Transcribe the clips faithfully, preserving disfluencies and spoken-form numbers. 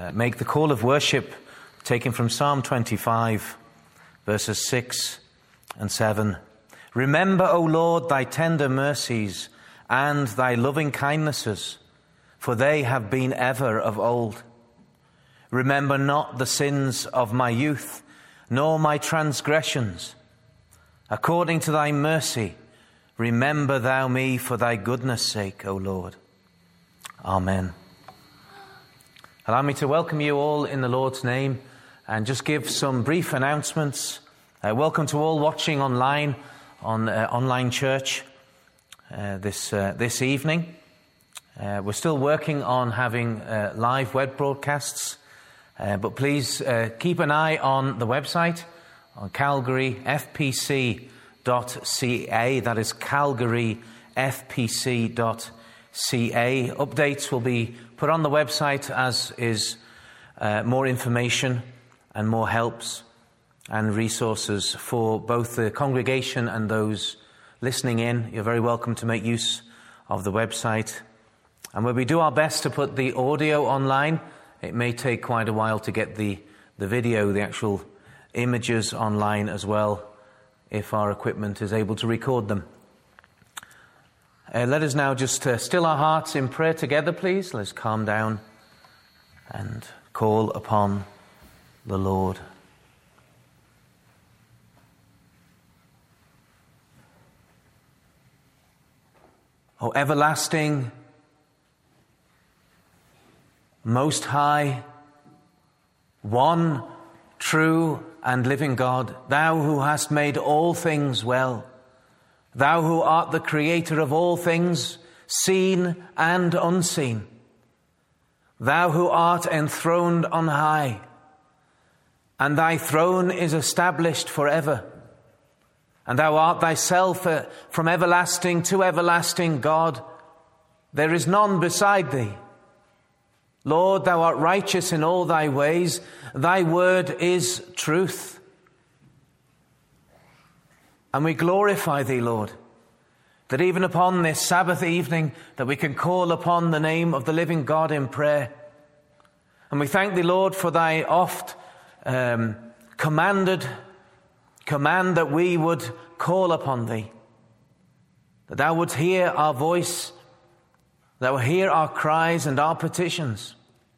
uh, make the call of worship taken from Psalm twenty-five, verses six and seven. Remember, O Lord, thy tender mercies and thy loving kindnesses, for they have been ever of old. Remember not the sins of my youth, nor my transgressions. According to thy mercy, remember thou me for thy goodness' sake, O Lord. Amen. Allow me to welcome you all in the Lord's name and just give some brief announcements. Uh, welcome to all watching online on uh, online church uh, this uh, this evening. Uh, we're still working on having uh, live web broadcasts, uh, but please uh, keep an eye on the website on calgary f p c dot c a. That is calgary f p c dot c a. Updates will be put on the website, as is uh, more information and more helps and resources for both the congregation and those listening in. You're very welcome to make use of the website. And where we do our best to put the audio online, it may take quite a while to get the, the video, the actual images online as well, if our equipment is able to record them. Uh, let us now just uh, still our hearts in prayer together, please. Let's calm down and call upon the Lord. O everlasting, most high, one true and living God, thou who hast made all things well, thou who art the creator of all things, seen and unseen, thou who art enthroned on high, and thy throne is established forever, and thou art thyself uh, from everlasting to everlasting God. There is none beside thee. Lord, thou art righteous in all thy ways. Thy word is truth. And we glorify thee, Lord, that even upon this Sabbath evening that we can call upon the name of the living God in prayer. And we thank thee, Lord, for thy oft um, commanded command that we would call upon thee, that thou wouldst hear our voice, that will hear our cries and our petitions.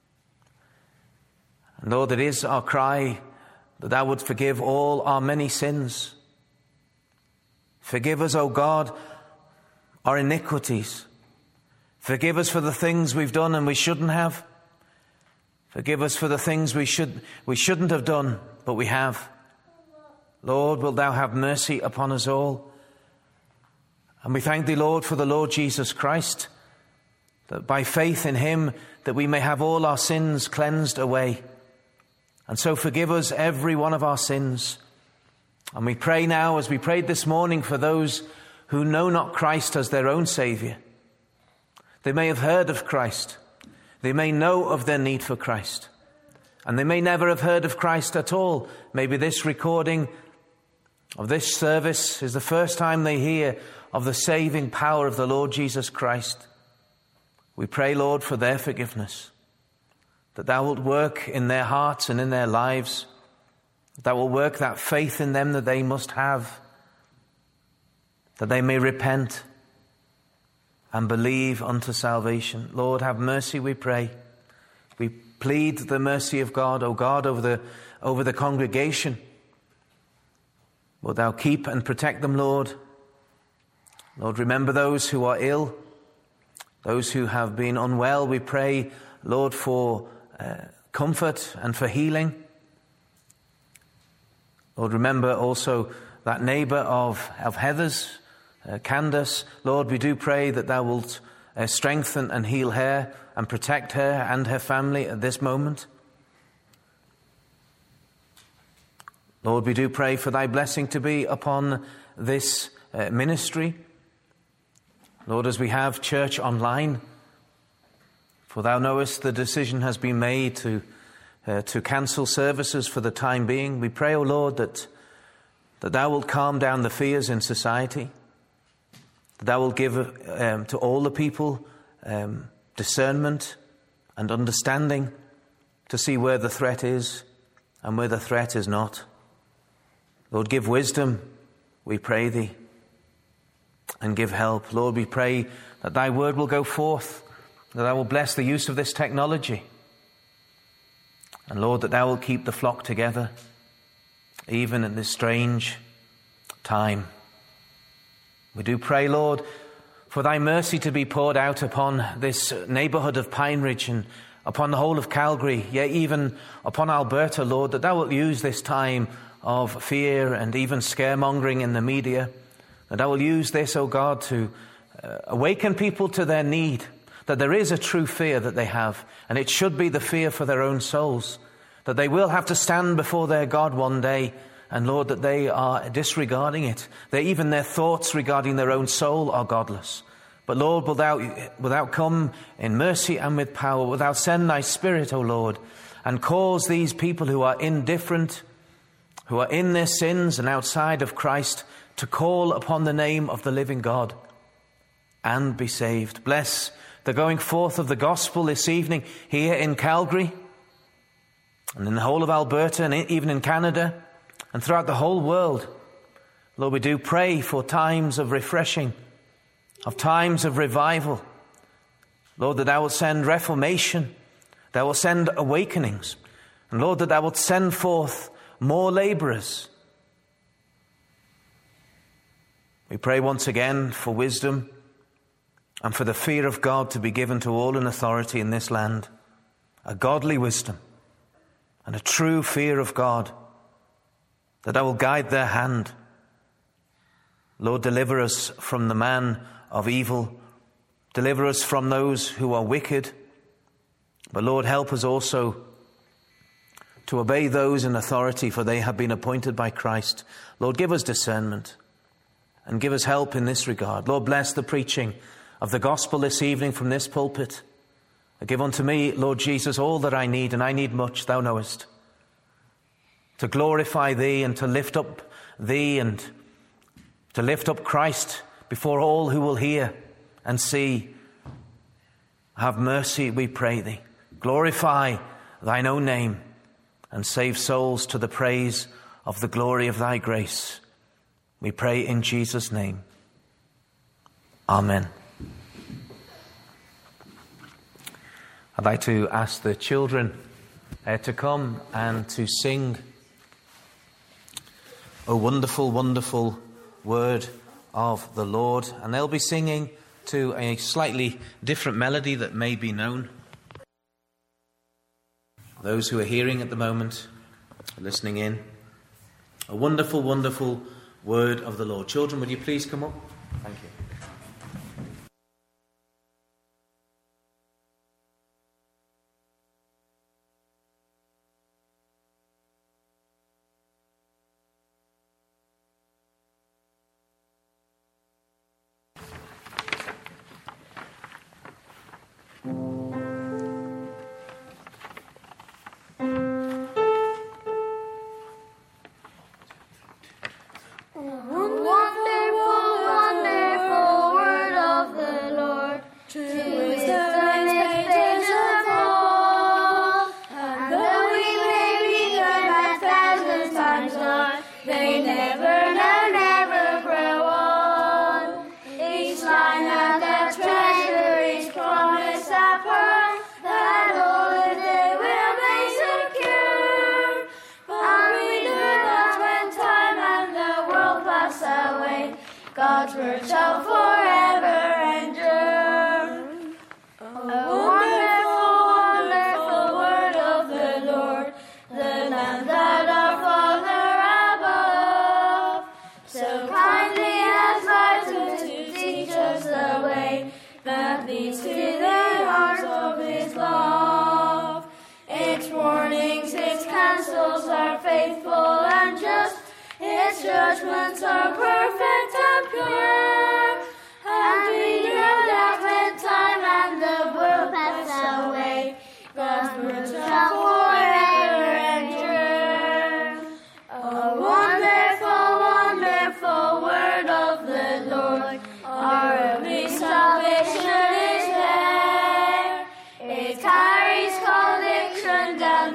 And Lord, it is our cry that thou wouldst forgive all our many sins. Forgive us, O God, our iniquities. Forgive us for the things we've done and we shouldn't have. Forgive us for the things we should we shouldn't have done, but we have. Lord, wilt thou have mercy upon us all? And we thank thee, Lord, for the Lord Jesus Christ, that by faith in him that we may have all our sins cleansed away. And so forgive us every one of our sins. And we pray now, as we prayed this morning, for those who know not Christ as their own Saviour. They may have heard of Christ. They may know of their need for Christ. And they may never have heard of Christ at all. Maybe this recording of this service is the first time they hear of the saving power of the Lord Jesus Christ. We pray, Lord, for their forgiveness, that thou wilt work in their hearts and in their lives, that thou wilt work that faith in them that they must have, that they may repent and believe unto salvation. Lord, have mercy, we pray. We plead the mercy of God, O God, over the, over the congregation. Wilt thou keep and protect them, Lord? Lord, remember those who are ill, those who have been unwell. We pray, Lord, for uh, comfort and for healing. Lord, remember also that neighbour of, of Heather's, uh, Candace. Lord, we do pray that thou wilt uh, strengthen and heal her and protect her and her family at this moment. Lord, we do pray for thy blessing to be upon this uh, ministry. Lord, as we have church online, for thou knowest the decision has been made to uh, to cancel services for the time being. We pray, O Lord, that, that thou wilt calm down the fears in society, that thou wilt give um, to all the people um, discernment and understanding to see where the threat is and where the threat is not. Lord, give wisdom, we pray thee, and give help. Lord, we pray that thy word will go forth, that thou will bless the use of this technology. And Lord, that thou will keep the flock together, even in this strange time. We do pray, Lord, for thy mercy to be poured out upon this neighbourhood of Pine Ridge and upon the whole of Calgary, yet even upon Alberta, Lord, that thou wilt use this time of fear and even scaremongering in the media, that thou will use this, O God, to uh, awaken people to their need, that there is a true fear that they have, and it should be the fear for their own souls, that they will have to stand before their God one day, and Lord, that they are disregarding it, that even their thoughts regarding their own soul are godless. But Lord, wilt thou, wilt thou come in mercy and with power, wilt thou send thy Spirit, O Lord, and cause these people who are indifferent, who are in their sins and outside of Christ, to call upon the name of the living God and be saved. Bless the going forth of the gospel this evening here in Calgary and in the whole of Alberta and even in Canada and throughout the whole world. Lord, we do pray for times of refreshing, of times of revival. Lord, that thou wilt send reformation, thou wilt send awakenings, and Lord, that thou wilt send forth more labourers. We pray once again for wisdom and for the fear of God to be given to all in authority in this land, a godly wisdom and a true fear of God, that I will guide their hand. Lord, deliver us from the man of evil, deliver us from those who are wicked, but Lord, help us also to obey those in authority, for they have been appointed by Christ. Lord, give us discernment and give us help in this regard. Lord, bless the preaching of the gospel this evening from this pulpit. Give unto me, Lord Jesus, all that I need, and I need much, thou knowest, to glorify thee and to lift up thee and to lift up Christ before all who will hear and see. Have mercy, we pray thee. Glorify thine own name and save souls to the praise of the glory of thy grace. We pray in Jesus' name. Amen. I'd like to ask the children uh, to come and to sing "O Wonderful, Wonderful Word of the Lord." And they'll be singing to a slightly different melody that may be known. Those who are hearing at the moment, listening in. A wonderful, wonderful word of the Lord. Children, would you please come up? Thank you. God's word shall forever endure. A wonderful, wonderful word of the Lord, the Lamb that our Father above so kindly has lighted to teach us the way that leads to the heart of His love. Its warnings, its counsels are faithful and just. His judgments are perfect and pure, and we know that when time and the world pass away, God's word shall forever endure. A wonderful, wonderful word of the Lord, our only salvation is there. It carries conviction down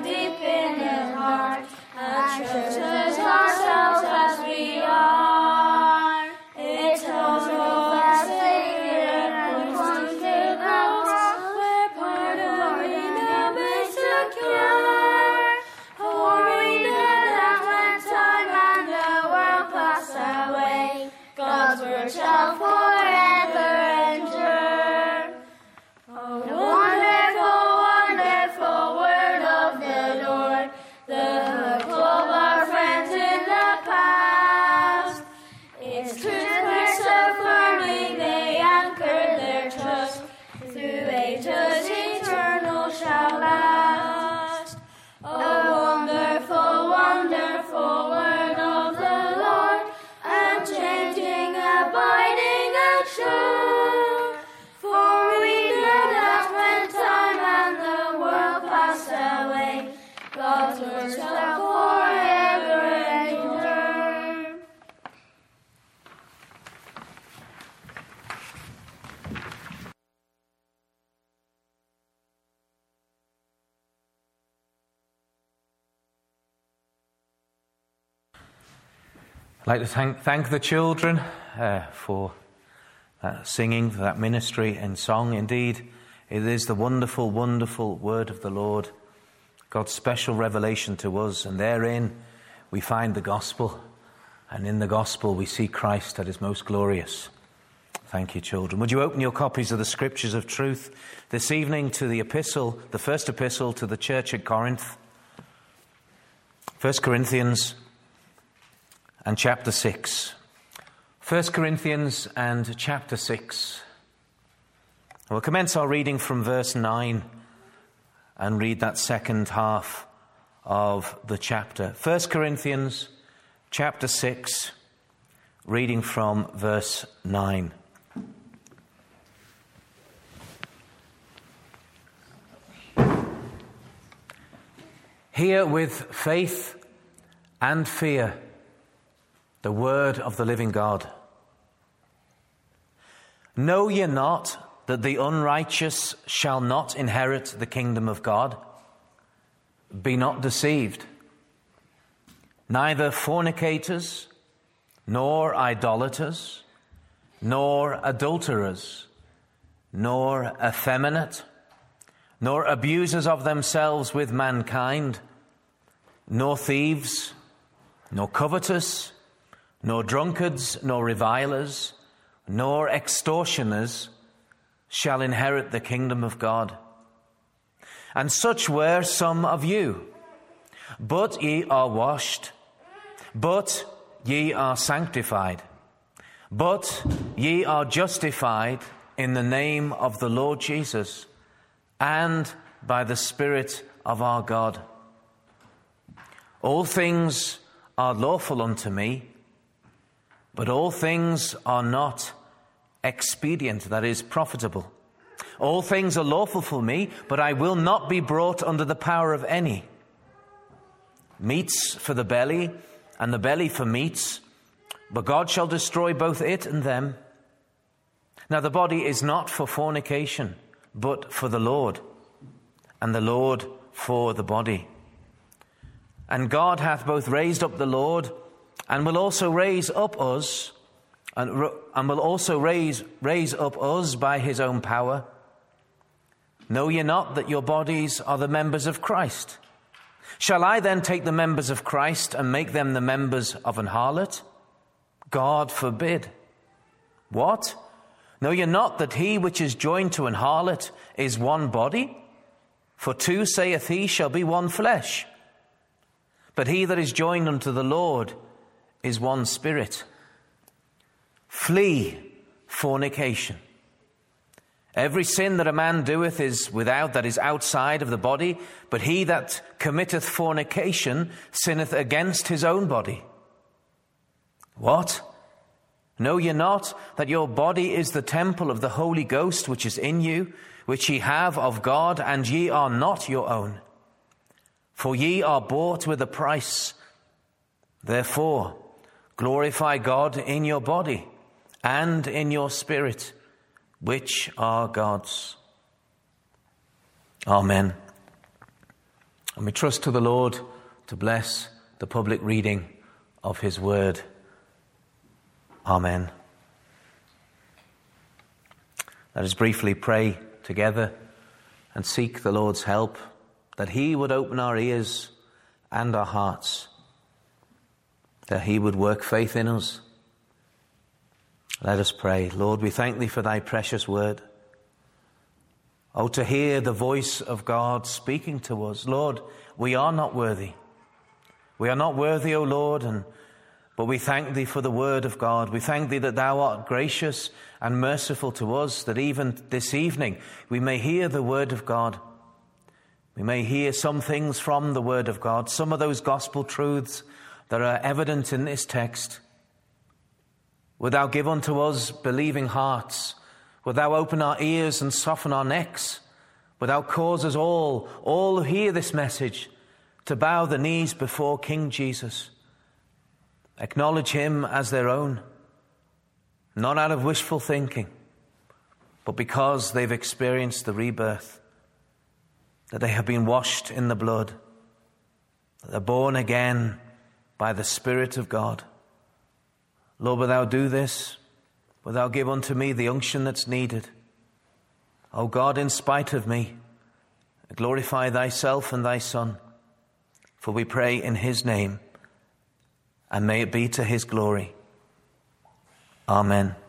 God's word shall forever endure. I'd like to thank, thank the children uh, for that singing, for that ministry and song. Indeed, it is the wonderful, wonderful word of the Lord, God's special revelation to us, and therein we find the gospel, and in the gospel we see Christ at his most glorious. Thank you, children. Would you open your copies of the Scriptures of Truth this evening to the epistle, the first epistle to the church at Corinth, First Corinthians and chapter six. First Corinthians and chapter six. We'll commence our reading from verse nine and read that second half of the chapter. First Corinthians chapter six, reading from verse nine. Hear with faith and fear the word of the living God. Know ye not that the unrighteous shall not inherit the kingdom of God? Be not deceived. Neither fornicators, nor idolaters, nor adulterers, nor effeminate, nor abusers of themselves with mankind, nor thieves, nor covetous, nor drunkards, nor revilers, nor extortioners shall inherit the kingdom of God. And such were some of you. But ye are washed, but ye are sanctified, but ye are justified in the name of the Lord Jesus, and by the Spirit of our God. All things are lawful unto me, but all things are not expedient, that is, profitable. All things are lawful for me, but I will not be brought under the power of any. Meats for the belly, and the belly for meats, but God shall destroy both it and them. Now the body is not for fornication, but for the Lord, and the Lord for the body. And God hath both raised up the Lord, and will also raise up us, and, and will also raise, raise up us by his own power. Know ye not that your bodies are the members of Christ? Shall I then take the members of Christ and make them the members of an harlot? God forbid. What? Know ye not that he which is joined to an harlot is one body? For two, saith he, shall be one flesh. But he that is joined unto the Lord is one spirit. Flee fornication. Every sin that a man doeth is without, that is outside of the body, but he that committeth fornication sinneth against his own body. What? Know ye not that your body is the temple of the Holy Ghost which is in you, which ye have of God, and ye are not your own? For ye are bought with a price. Therefore, glorify God in your body and in your spirit, which are God's. Amen. And we trust to the Lord to bless the public reading of his word. Amen. Let us briefly pray together and seek the Lord's help, that he would open our ears and our hearts, that he would work faith in us. Let us pray. Lord, we thank thee for thy precious word. Oh, to hear the voice of God speaking to us. Lord, we are not worthy. We are not worthy, O Lord, and but we thank thee for the word of God. We thank thee that thou art gracious and merciful to us, that even this evening we may hear the word of God. We may hear some things from the word of God, some of those gospel truths that are evident in this text. Wilt thou give unto us believing hearts? Wilt thou open our ears and soften our necks? Wilt thou cause us all, all who hear this message, to bow the knees before King Jesus, acknowledge him as their own, not out of wishful thinking, but because they've experienced the rebirth, that they have been washed in the blood, that they're born again by the Spirit of God. Lord, wilt thou do this? Wilt thou give unto me the unction that's needed? O God, in spite of me, glorify thyself and thy Son, for we pray in his name, and may it be to his glory. Amen.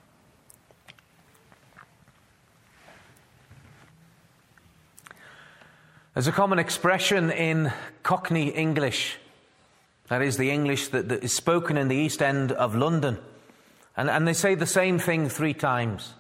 There's a common expression in Cockney English, that is the English that, that is spoken in the East End of London, and, and they say the same thing three times.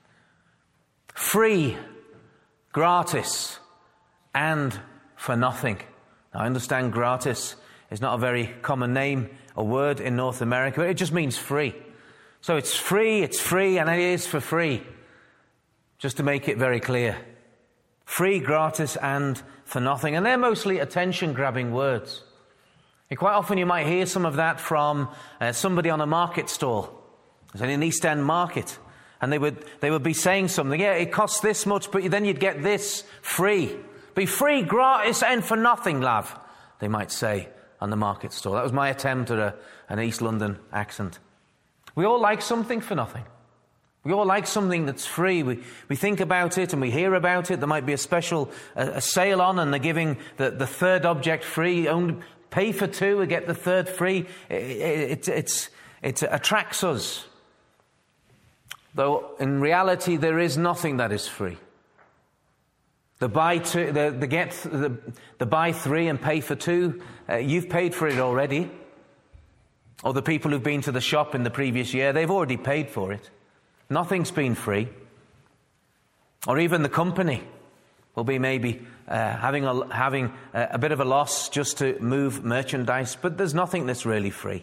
Free, gratis, and for nothing. Now, I understand gratis is not a very common name or word in North America, but it just means free. So it's free, it's free, and it is for free. Just to make it very clear. Free, gratis, and for nothing. And they're mostly attention-grabbing words. And quite often you might hear some of that from uh, somebody on a market stall. It's in an East End market. And they would they would be saying something. Yeah, it costs this much, but then you'd get this free. Be free, gratis, and for nothing, lav, they might say on the market stall. That was my attempt at a, an East London accent. We all like something for nothing. We all like something that's free. We we think about it and we hear about it. There might be a special a, a sale on, and they're giving the, the third object free. Only pay for two and get the third free. It, it, it's, it attracts us. Though in reality there is nothing that is free. The buy two, the, the get the, the buy three and pay for two. Uh, you've paid for it already. Or the people who've been to the shop in the previous year, they've already paid for it. Nothing's been free. Or even the company will be maybe uh, having a having a, a bit of a loss just to move merchandise, but there's nothing that's really free.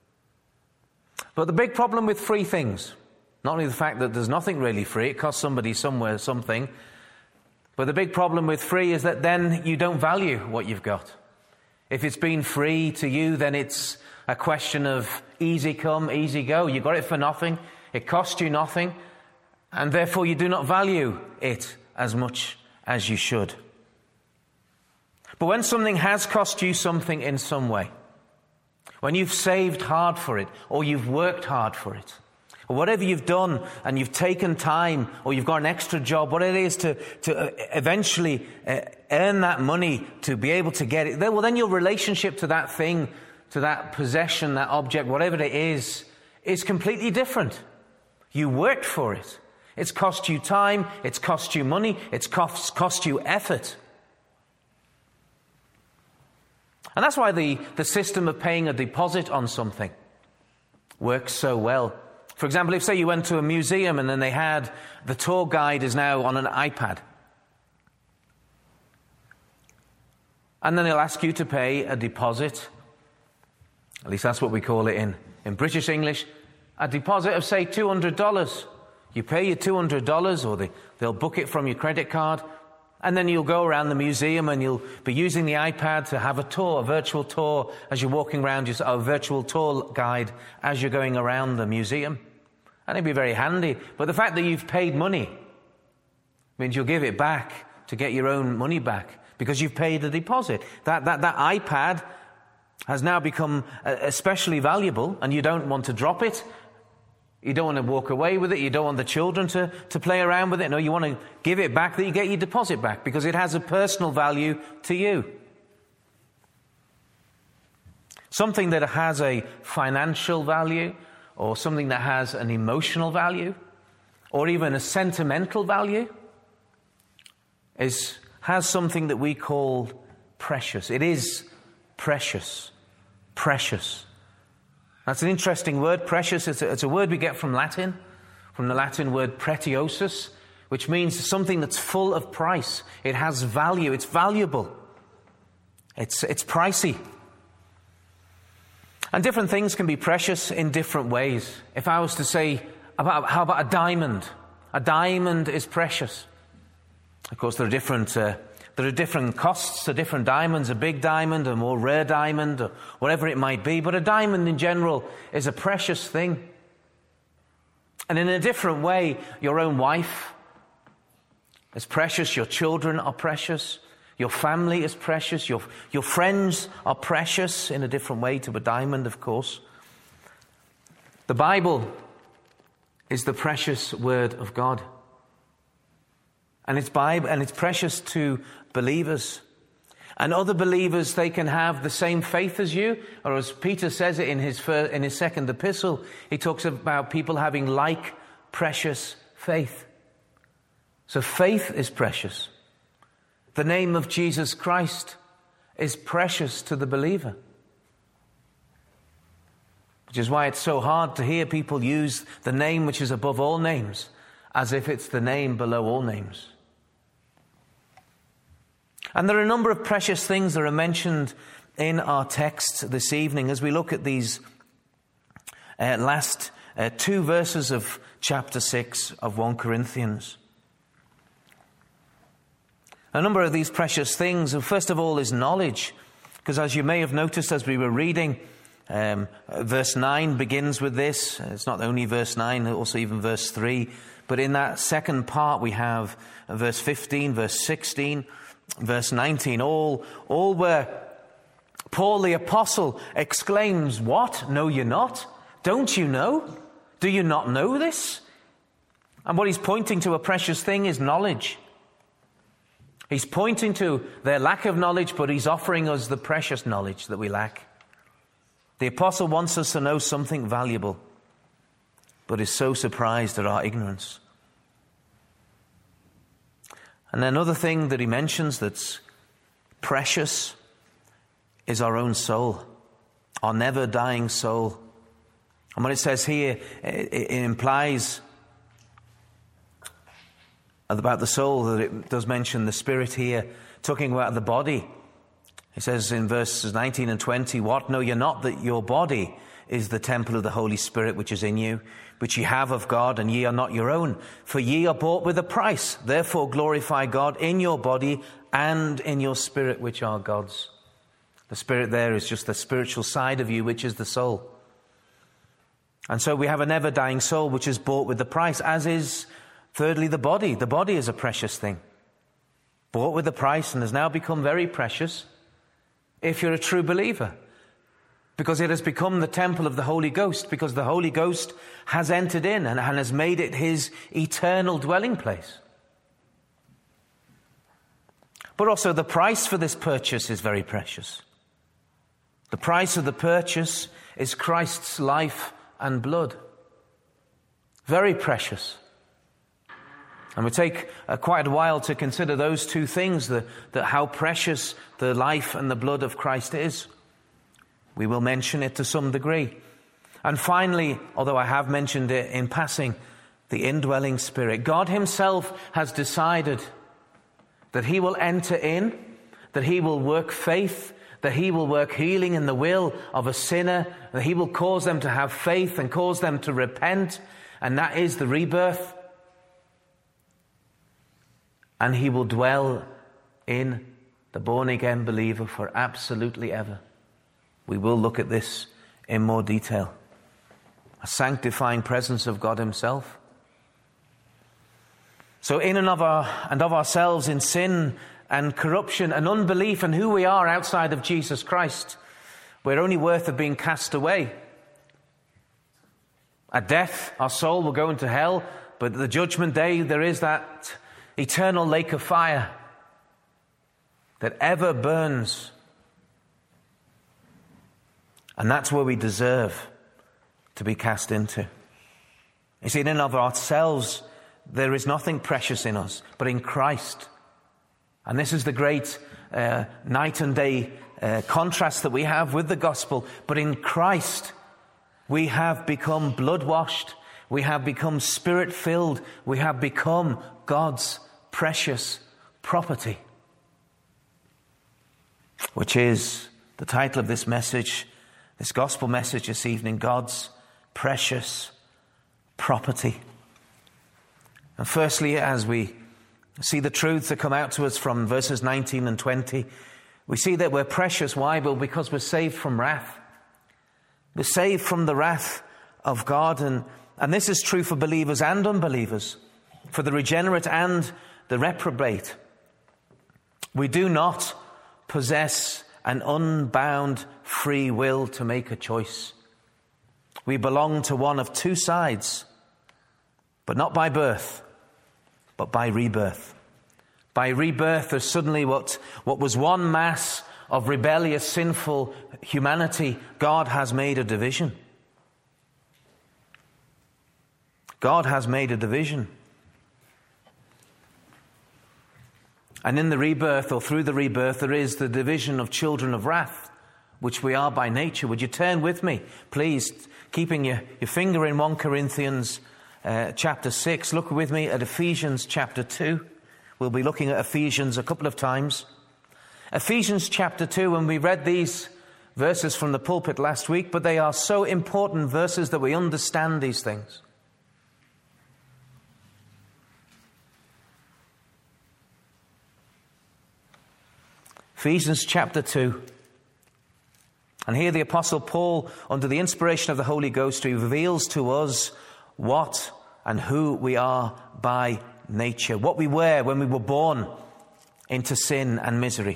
But the big problem with free things, not only the fact that there's nothing really free, it costs somebody somewhere something, but the big problem with free is that then you don't value what you've got. If it's been free to you, then it's a question of easy come, easy go. You got it for nothing, it cost you nothing, and therefore you do not value it as much as you should. But when something has cost you something in some way, when you've saved hard for it, or you've worked hard for it, or whatever you've done and you've taken time, or you've got an extra job, what it is to, to eventually uh, earn that money to be able to get it, well, then your relationship to that thing, to that possession, that object, whatever it is, is completely different. You worked for it. It's cost you time, it's cost you money, it's cost, cost you effort. And that's why the, the system of paying a deposit on something works so well. For example, if say you went to a museum and then they had, the tour guide is now on an iPad. And then they'll ask you to pay a deposit, at least that's what we call it in, in British English, a deposit of say two hundred dollars. You pay your two hundred dollars, or they, they'll book it from your credit card, and then you'll go around the museum and you'll be using the iPad to have a tour, a virtual tour, as you're walking around, a virtual tour guide as you're going around the museum. And it'd be very handy. But the fact that you've paid money means you'll give it back to get your own money back because you've paid a deposit. That, that, that iPad has now become especially valuable, and you don't want to drop it. You don't want to walk away with it. You don't want the children to, to play around with it. No, you want to give it back, that you get your deposit back, because it has a personal value to you. Something that has a financial value, or something that has an emotional value, or even a sentimental value, is has something that we call precious. It is precious. Precious. That's an interesting word, precious. It's a, it's a word we get from Latin, from the Latin word pretiosus, which means something that's full of price. It has value. It's valuable. It's, it's pricey. And different things can be precious in different ways. If I was to say, about, how about a diamond? A diamond is precious. Of course, there are different uh, there are different costs to different diamonds, a big diamond, a more rare diamond, or whatever it might be. But a diamond in general is a precious thing. And in a different way, your own wife is precious, your children are precious, your family is precious, your, your friends are precious in a different way to a diamond, of course. The Bible is the precious Word of God. And it's Bible, and it's precious to believers. And other believers, they can have the same faith as you, or as Peter says it in his first, in his second epistle, he talks about people having like precious faith. So faith is precious. The name of Jesus Christ is precious to the believer. Which is why it's so hard to hear people use the name which is above all names as if it's the name below all names. And there are a number of precious things that are mentioned in our text this evening as we look at these uh, last uh, two verses of chapter six of First Corinthians. A number of these precious things, first of all, is knowledge. Because as you may have noticed as we were reading, um, verse nine begins with this. It's not only verse nine, also even verse three. But in that second part we have verse fifteen, verse sixteen, verse nineteen, all, all where Paul the Apostle exclaims, "What? Know you not? Don't you know? Do you not know this?" And what he's pointing to, a precious thing, is knowledge. He's pointing to their lack of knowledge, but he's offering us the precious knowledge that we lack. The Apostle wants us to know something valuable, but is so surprised at our ignorance. And another thing that he mentions that's precious is our own soul, our never-dying soul. And what it says here, it, it implies about the soul, that it does mention the spirit here, talking about the body. It says in verses nineteen and twenty, "What, know ye not that your body is the temple of the Holy Spirit which is in you, which ye have of God, and ye are not your own? For ye are bought with a price. Therefore glorify God in your body and in your spirit, which are God's." The spirit there is just the spiritual side of you, which is the soul. And so we have a never-dying soul which is bought with the price, as is, thirdly, the body. The body is a precious thing, bought with the price, and has now become very precious if you're a true believer, because it has become the temple of the Holy Ghost, because the Holy Ghost has entered in and has made it his eternal dwelling place. But also the price for this purchase is very precious. The price of the purchase is Christ's life and blood. Very precious. And we take uh, quite a while to consider those two things, the, the, how precious the life and the blood of Christ is. We will mention it to some degree. And finally, although I have mentioned it in passing, the indwelling Spirit. God himself has decided that he will enter in, that he will work faith, that he will work healing in the will of a sinner, that he will cause them to have faith and cause them to repent, and that is the rebirth. And he will dwell in the born-again believer for absolutely ever. We will look at this in more detail. A sanctifying presence of God himself. So in and of, our, and of ourselves, in sin and corruption and unbelief and who we are outside of Jesus Christ, we're only worth of being cast away. At death, our soul will go into hell, but at the judgment day, there is that eternal lake of fire that ever burns. And that's where we deserve to be cast into. You see, in and of ourselves, there is nothing precious in us, but in Christ. And this is the great uh, night and day uh, contrast that we have with the gospel. But in Christ, we have become blood-washed. We have become spirit-filled. We have become God's precious property. Which is the title of this message, this gospel message this evening, God's precious property. And firstly, as we see the truths that come out to us from verses nineteen and twenty. We see that we're precious. Why? Well, because we're saved from wrath. We're saved from the wrath of God. And, and this is true for believers and unbelievers, for the regenerate and the reprobate. We do not possess an unbound free will to make a choice. We belong to one of two sides, but not by birth, but by rebirth. By rebirth, there's suddenly what, what was one mass of rebellious, sinful humanity. God has made a division. God has made a division. And in the rebirth, or through the rebirth, there is the division of children of wrath, which we are by nature. Would you turn with me, please, keeping your, your finger in First Corinthians uh, chapter six. Look with me at Ephesians chapter two. We'll be looking at Ephesians a couple of times. Ephesians chapter two, and we read these verses from the pulpit last week, but they are so important verses that we understand these things. Ephesians chapter two. And here the Apostle Paul, under the inspiration of the Holy Ghost, reveals to us what and who we are by nature, what we were when we were born into sin and misery.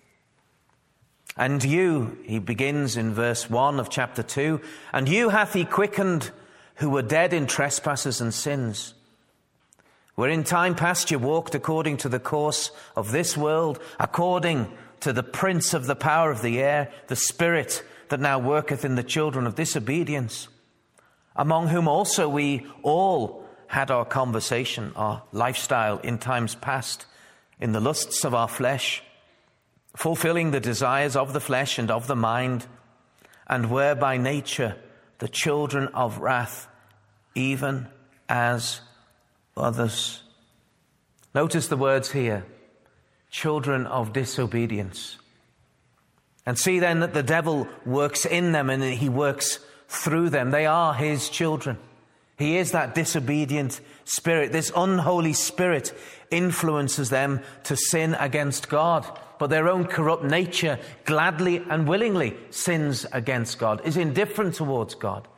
And you, he begins in verse one of chapter two, and you hath he quickened who were dead in trespasses and sins, where in time past you walked according to the course of this world, according to the prince of the power of the air, the spirit that now worketh in the children of disobedience, among whom also we all had our conversation, our lifestyle in times past, in the lusts of our flesh, fulfilling the desires of the flesh and of the mind, and were by nature the children of wrath, even as others. Notice the words here, children of disobedience. And see then that the devil works in them and he works through them. They are his children. He is that disobedient spirit. This unholy spirit influences them to sin against God. But their own corrupt nature gladly and willingly sins against God, is indifferent towards God.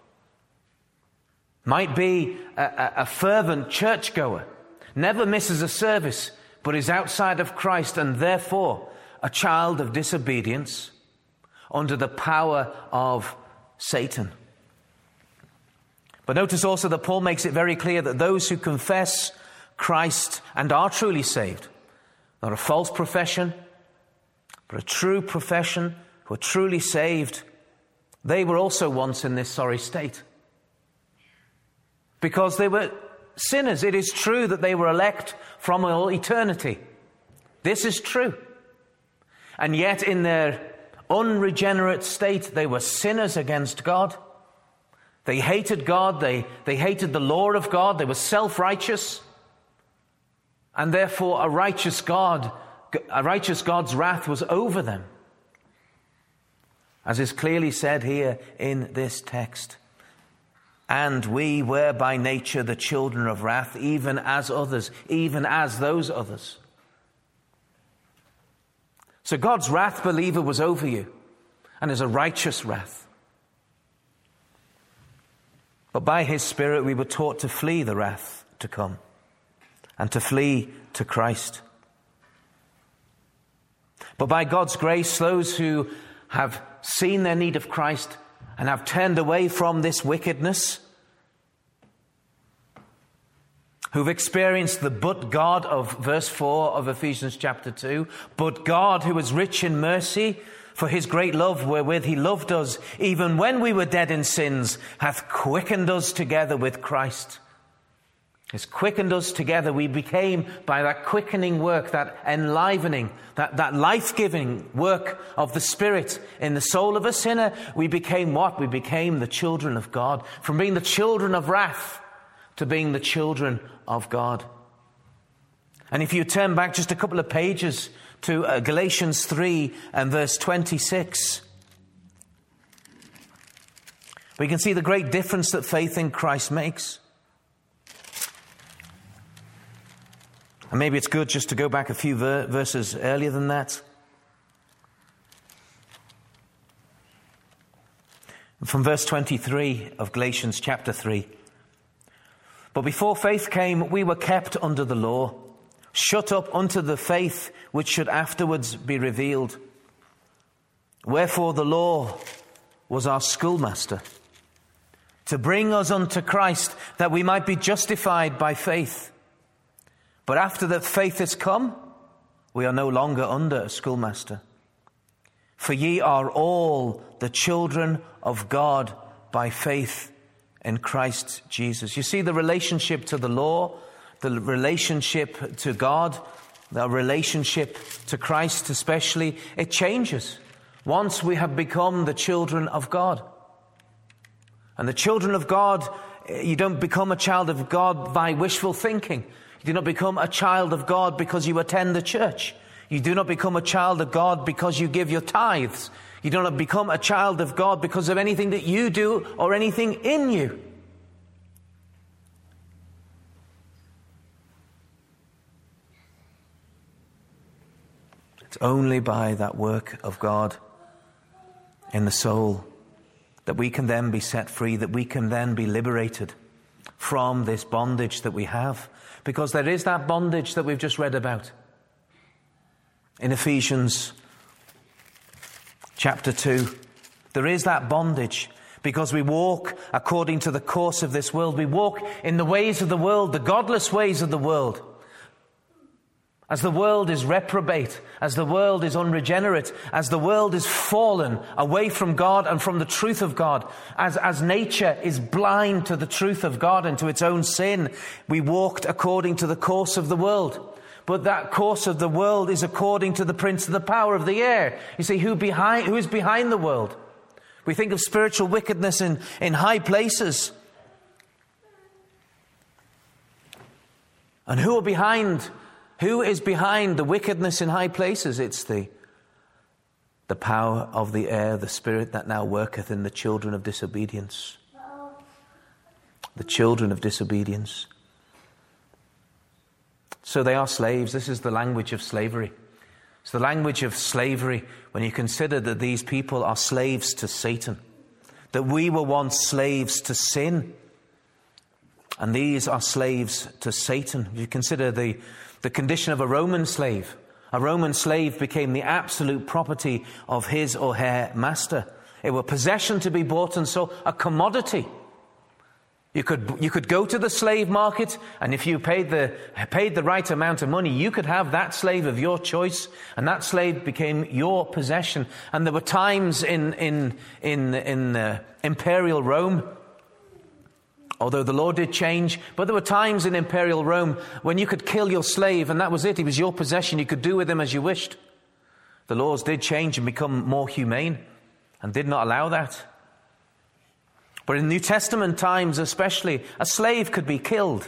Might be a, a, a fervent churchgoer, never misses a service, but is outside of Christ and therefore a child of disobedience under the power of Satan. But notice also that Paul makes it very clear that those who confess Christ and are truly saved, not a false profession, but a true profession, who are truly saved, they were also once in this sorry state. Because they were sinners. It is true that they were elect from all eternity. This is true. And yet in their unregenerate state, they were sinners against God. They hated God. They, they hated the law of God. They were self-righteous. And therefore a righteous God, a righteous God's wrath was over them. As is clearly said here in this text. And we were by nature the children of wrath, even as others, even as those others. So God's wrath, believer, was over you, and is a righteous wrath. But by his Spirit we were taught to flee the wrath to come, and to flee to Christ. But by God's grace, those who have seen their need of Christ and have turned away from this wickedness, who've experienced the but God of verse four of Ephesians chapter two, but God who is rich in mercy, for his great love wherewith he loved us, even when we were dead in sins, hath quickened us together with Christ. Has quickened us together. We became, by that quickening work, that enlivening, that, that life-giving work of the Spirit in the soul of a sinner, we became what? We became the children of God. From being the children of wrath to being the children of God. And if you turn back just a couple of pages to uh, Galatians three and verse twenty-six, we can see the great difference that faith in Christ makes. And maybe it's good just to go back a few ver- verses earlier than that. From verse twenty-three of Galatians chapter three. But before faith came, we were kept under the law, shut up unto the faith which should afterwards be revealed. Wherefore the law was our schoolmaster, to bring us unto Christ, that we might be justified by faith. But after that faith is come, we are no longer under a schoolmaster. For ye are all the children of God by faith in Christ Jesus. You see, the relationship to the law, the relationship to God, the relationship to Christ especially, it changes once we have become the children of God. And the children of God, you don't become a child of God by wishful thinking. You do not become a child of God because you attend the church. You do not become a child of God because you give your tithes. You do not become a child of God because of anything that you do or anything in you. It's only by that work of God in the soul that we can then be set free, that we can then be liberated from this bondage that we have. Because there is that bondage that we've just read about in Ephesians chapter two. There is that bondage because we walk according to the course of this world. We walk in the ways of the world, the godless ways of the world. As the world is reprobate, as the world is unregenerate, as the world is fallen away from God and from the truth of God, as, as nature is blind to the truth of God and to its own sin, we walked according to the course of the world. But that course of the world is according to the prince of the power of the air. You see, who behind, who is behind the world? We think of spiritual wickedness in, in high places. And who are behind? Who is behind the wickedness in high places? It's the, the power of the air, the spirit that now worketh in the children of disobedience. The children of disobedience. So they are slaves. This is the language of slavery. It's the language of slavery when you consider that these people are slaves to Satan. That we were once slaves to sin. And these are slaves to Satan. You consider the, the condition of a Roman slave. A Roman slave became the absolute property of his or her master. It were possession to be bought and sold, a commodity. You could you could go to the slave market, and if you paid the paid the right amount of money, you could have that slave of your choice, and that slave became your possession. And there were times in in in in uh, imperial Rome, although the law did change, but there were times in imperial Rome when you could kill your slave, and that was it. He was your possession. You could do with him as you wished. The laws did change and become more humane, and did not allow that. But in New Testament times especially, a slave could be killed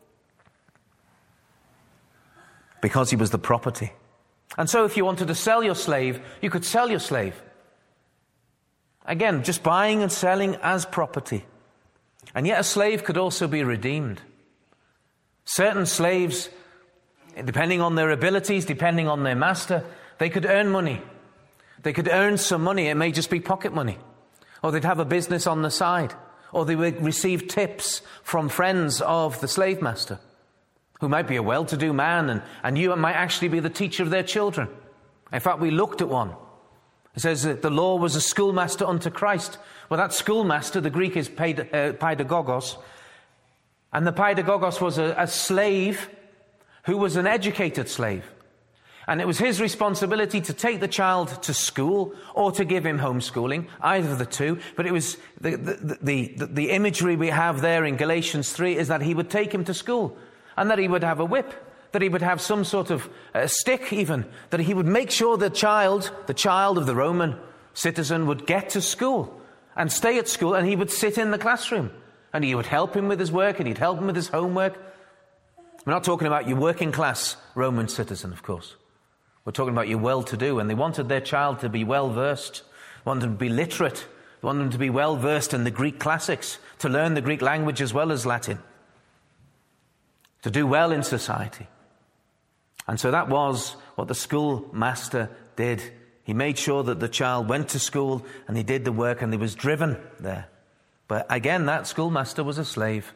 because he was the property. And so if you wanted to sell your slave, you could sell your slave. Again, just buying and selling as property. And yet a slave could also be redeemed. Certain slaves, depending on their abilities, depending on their master, they could earn money. They could earn some money. It may just be pocket money. Or they'd have a business on the side. Or they would receive tips from friends of the slave master, who might be a well-to-do man, and, and you might actually be the teacher of their children. In fact, we looked at one. It says that the law was a schoolmaster unto Christ. Well, that schoolmaster, the Greek is paidagogos. And the paidagogos was a, a slave who was an educated slave. And it was his responsibility to take the child to school or to give him homeschooling, either of the two. But it was the, the, the, the, the imagery we have there in Galatians three is that he would take him to school, and that he would have a whip, that he would have some sort of uh, stick even, that he would make sure the child, the child of the Roman citizen would get to school and stay at school, and he would sit in the classroom, and he would help him with his work, and he'd help him with his homework. We're not talking about your working class Roman citizen, of course. We're talking about your well-to-do, and they wanted their child to be well-versed, wanted them to be literate, wanted them to be well-versed in the Greek classics, to learn the Greek language as well as Latin, to do well in society. And so that was what the schoolmaster did. He made sure that the child went to school and he did the work and he was driven there. But again, that schoolmaster was a slave.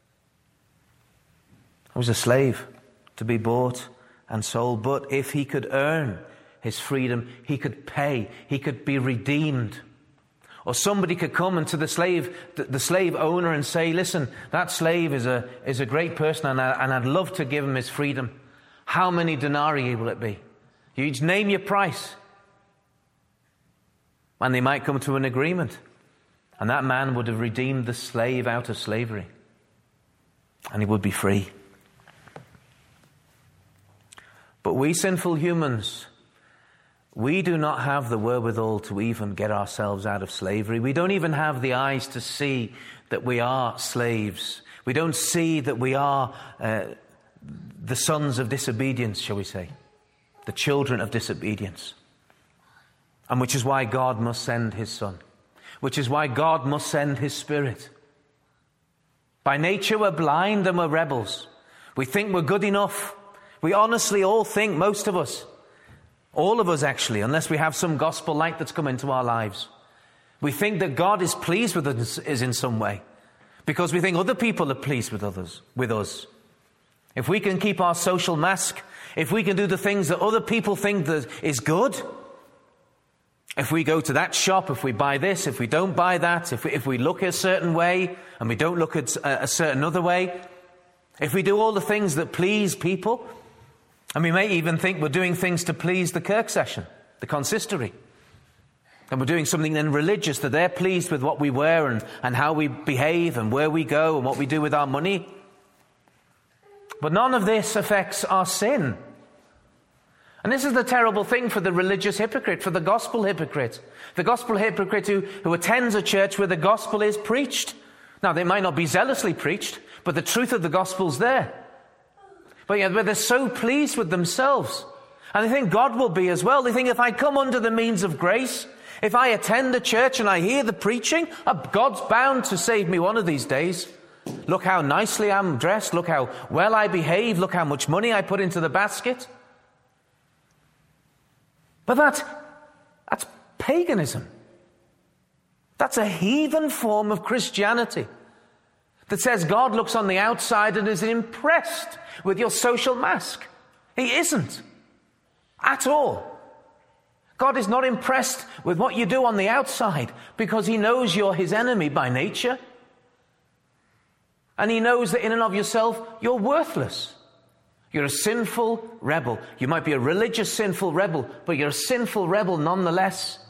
He was a slave to be bought and sold. But if he could earn his freedom, he could pay, he could be redeemed. Or somebody could come and to the slave, the, the slave owner and say, listen, that slave is a, is a great person and, I, and I'd love to give him his freedom. How many denarii will it be? You each name your price. And they might come to an agreement. And that man would have redeemed the slave out of slavery. And he would be free. But we sinful humans, we do not have the wherewithal to even get ourselves out of slavery. We don't even have the eyes to see that we are slaves. We don't see that we are uh, the sons of disobedience, shall we say. The children of disobedience. And which is why God must send his Son. Which is why God must send his Spirit. By nature we're blind and we're rebels. We think we're good enough. We honestly all think, most of us, all of us actually, unless we have some gospel light that's come into our lives, we think that God is pleased with us is in some way. Because we think other people are pleased with others, with us. If we can keep our social mask, if we can do the things that other people think that is good, if we go to that shop, if we buy this, if we don't buy that, if we, if we look a certain way and we don't look at a, a certain other way, if we do all the things that please people, and we may even think we're doing things to please the Kirk session, the consistory, and we're doing something then religious that they're pleased with what we wear and, and how we behave and where we go and what we do with our money. But none of this affects our sin. And this is the terrible thing for the religious hypocrite, for the gospel hypocrite. The gospel hypocrite who, who attends a church where the gospel is preached. Now, they might not be zealously preached, but the truth of the gospel's there. But yet, they're so pleased with themselves. And they think God will be as well. They think if I come under the means of grace, if I attend a church and I hear the preaching, God's bound to save me one of these days. Look how nicely I'm dressed. Look how well I behave. Look how much money I put into the basket. But that, that's paganism. That's a heathen form of Christianity that says God looks on the outside and is impressed with your social mask. He isn't. At all. God is not impressed with what you do on the outside because he knows you're his enemy by nature. And he knows that in and of yourself, you're worthless. You're a sinful rebel. You might be a religious sinful rebel, but you're a sinful rebel nonetheless.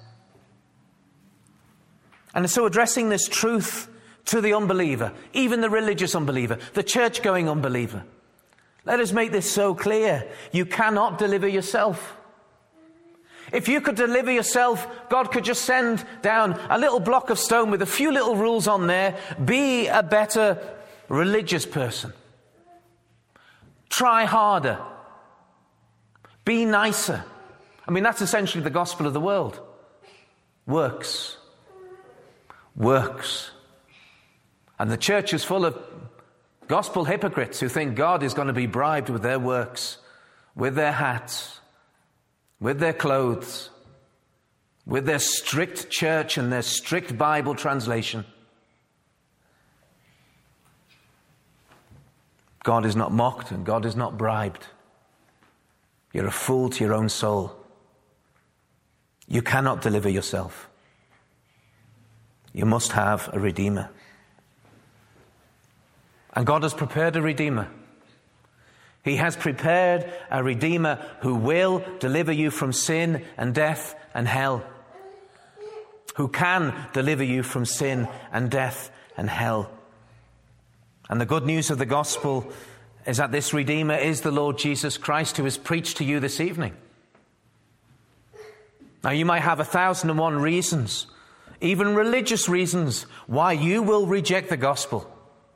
And so addressing this truth to the unbeliever, even the religious unbeliever, the church-going unbeliever, let us make this so clear. You cannot deliver yourself. If you could deliver yourself, God could just send down a little block of stone with a few little rules on there. Be a better religious person. Try harder. Be nicer. I mean, that's essentially the gospel of the world. Works. Works. And the church is full of gospel hypocrites who think God is going to be bribed with their works, with their hats, with their clothes, with their strict church and their strict Bible translation. God is not mocked and God is not bribed. You're a fool to your own soul. You cannot deliver yourself. You must have a Redeemer. And God has prepared a Redeemer. He has prepared a Redeemer who will deliver you from sin and death and hell. Who can deliver you from sin and death and hell. And the good news of the gospel is that this Redeemer is the Lord Jesus Christ who is preached to you this evening. Now you might have a thousand and one reasons, even religious reasons, why you will reject the gospel.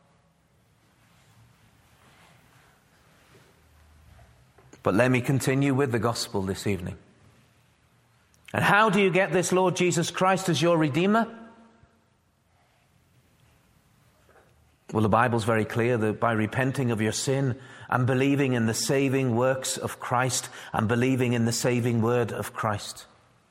But let me continue with the gospel this evening. And how do you get this Lord Jesus Christ as your Redeemer? Well, the Bible's very clear that by repenting of your sin and believing in the saving works of Christ and believing in the saving word of Christ.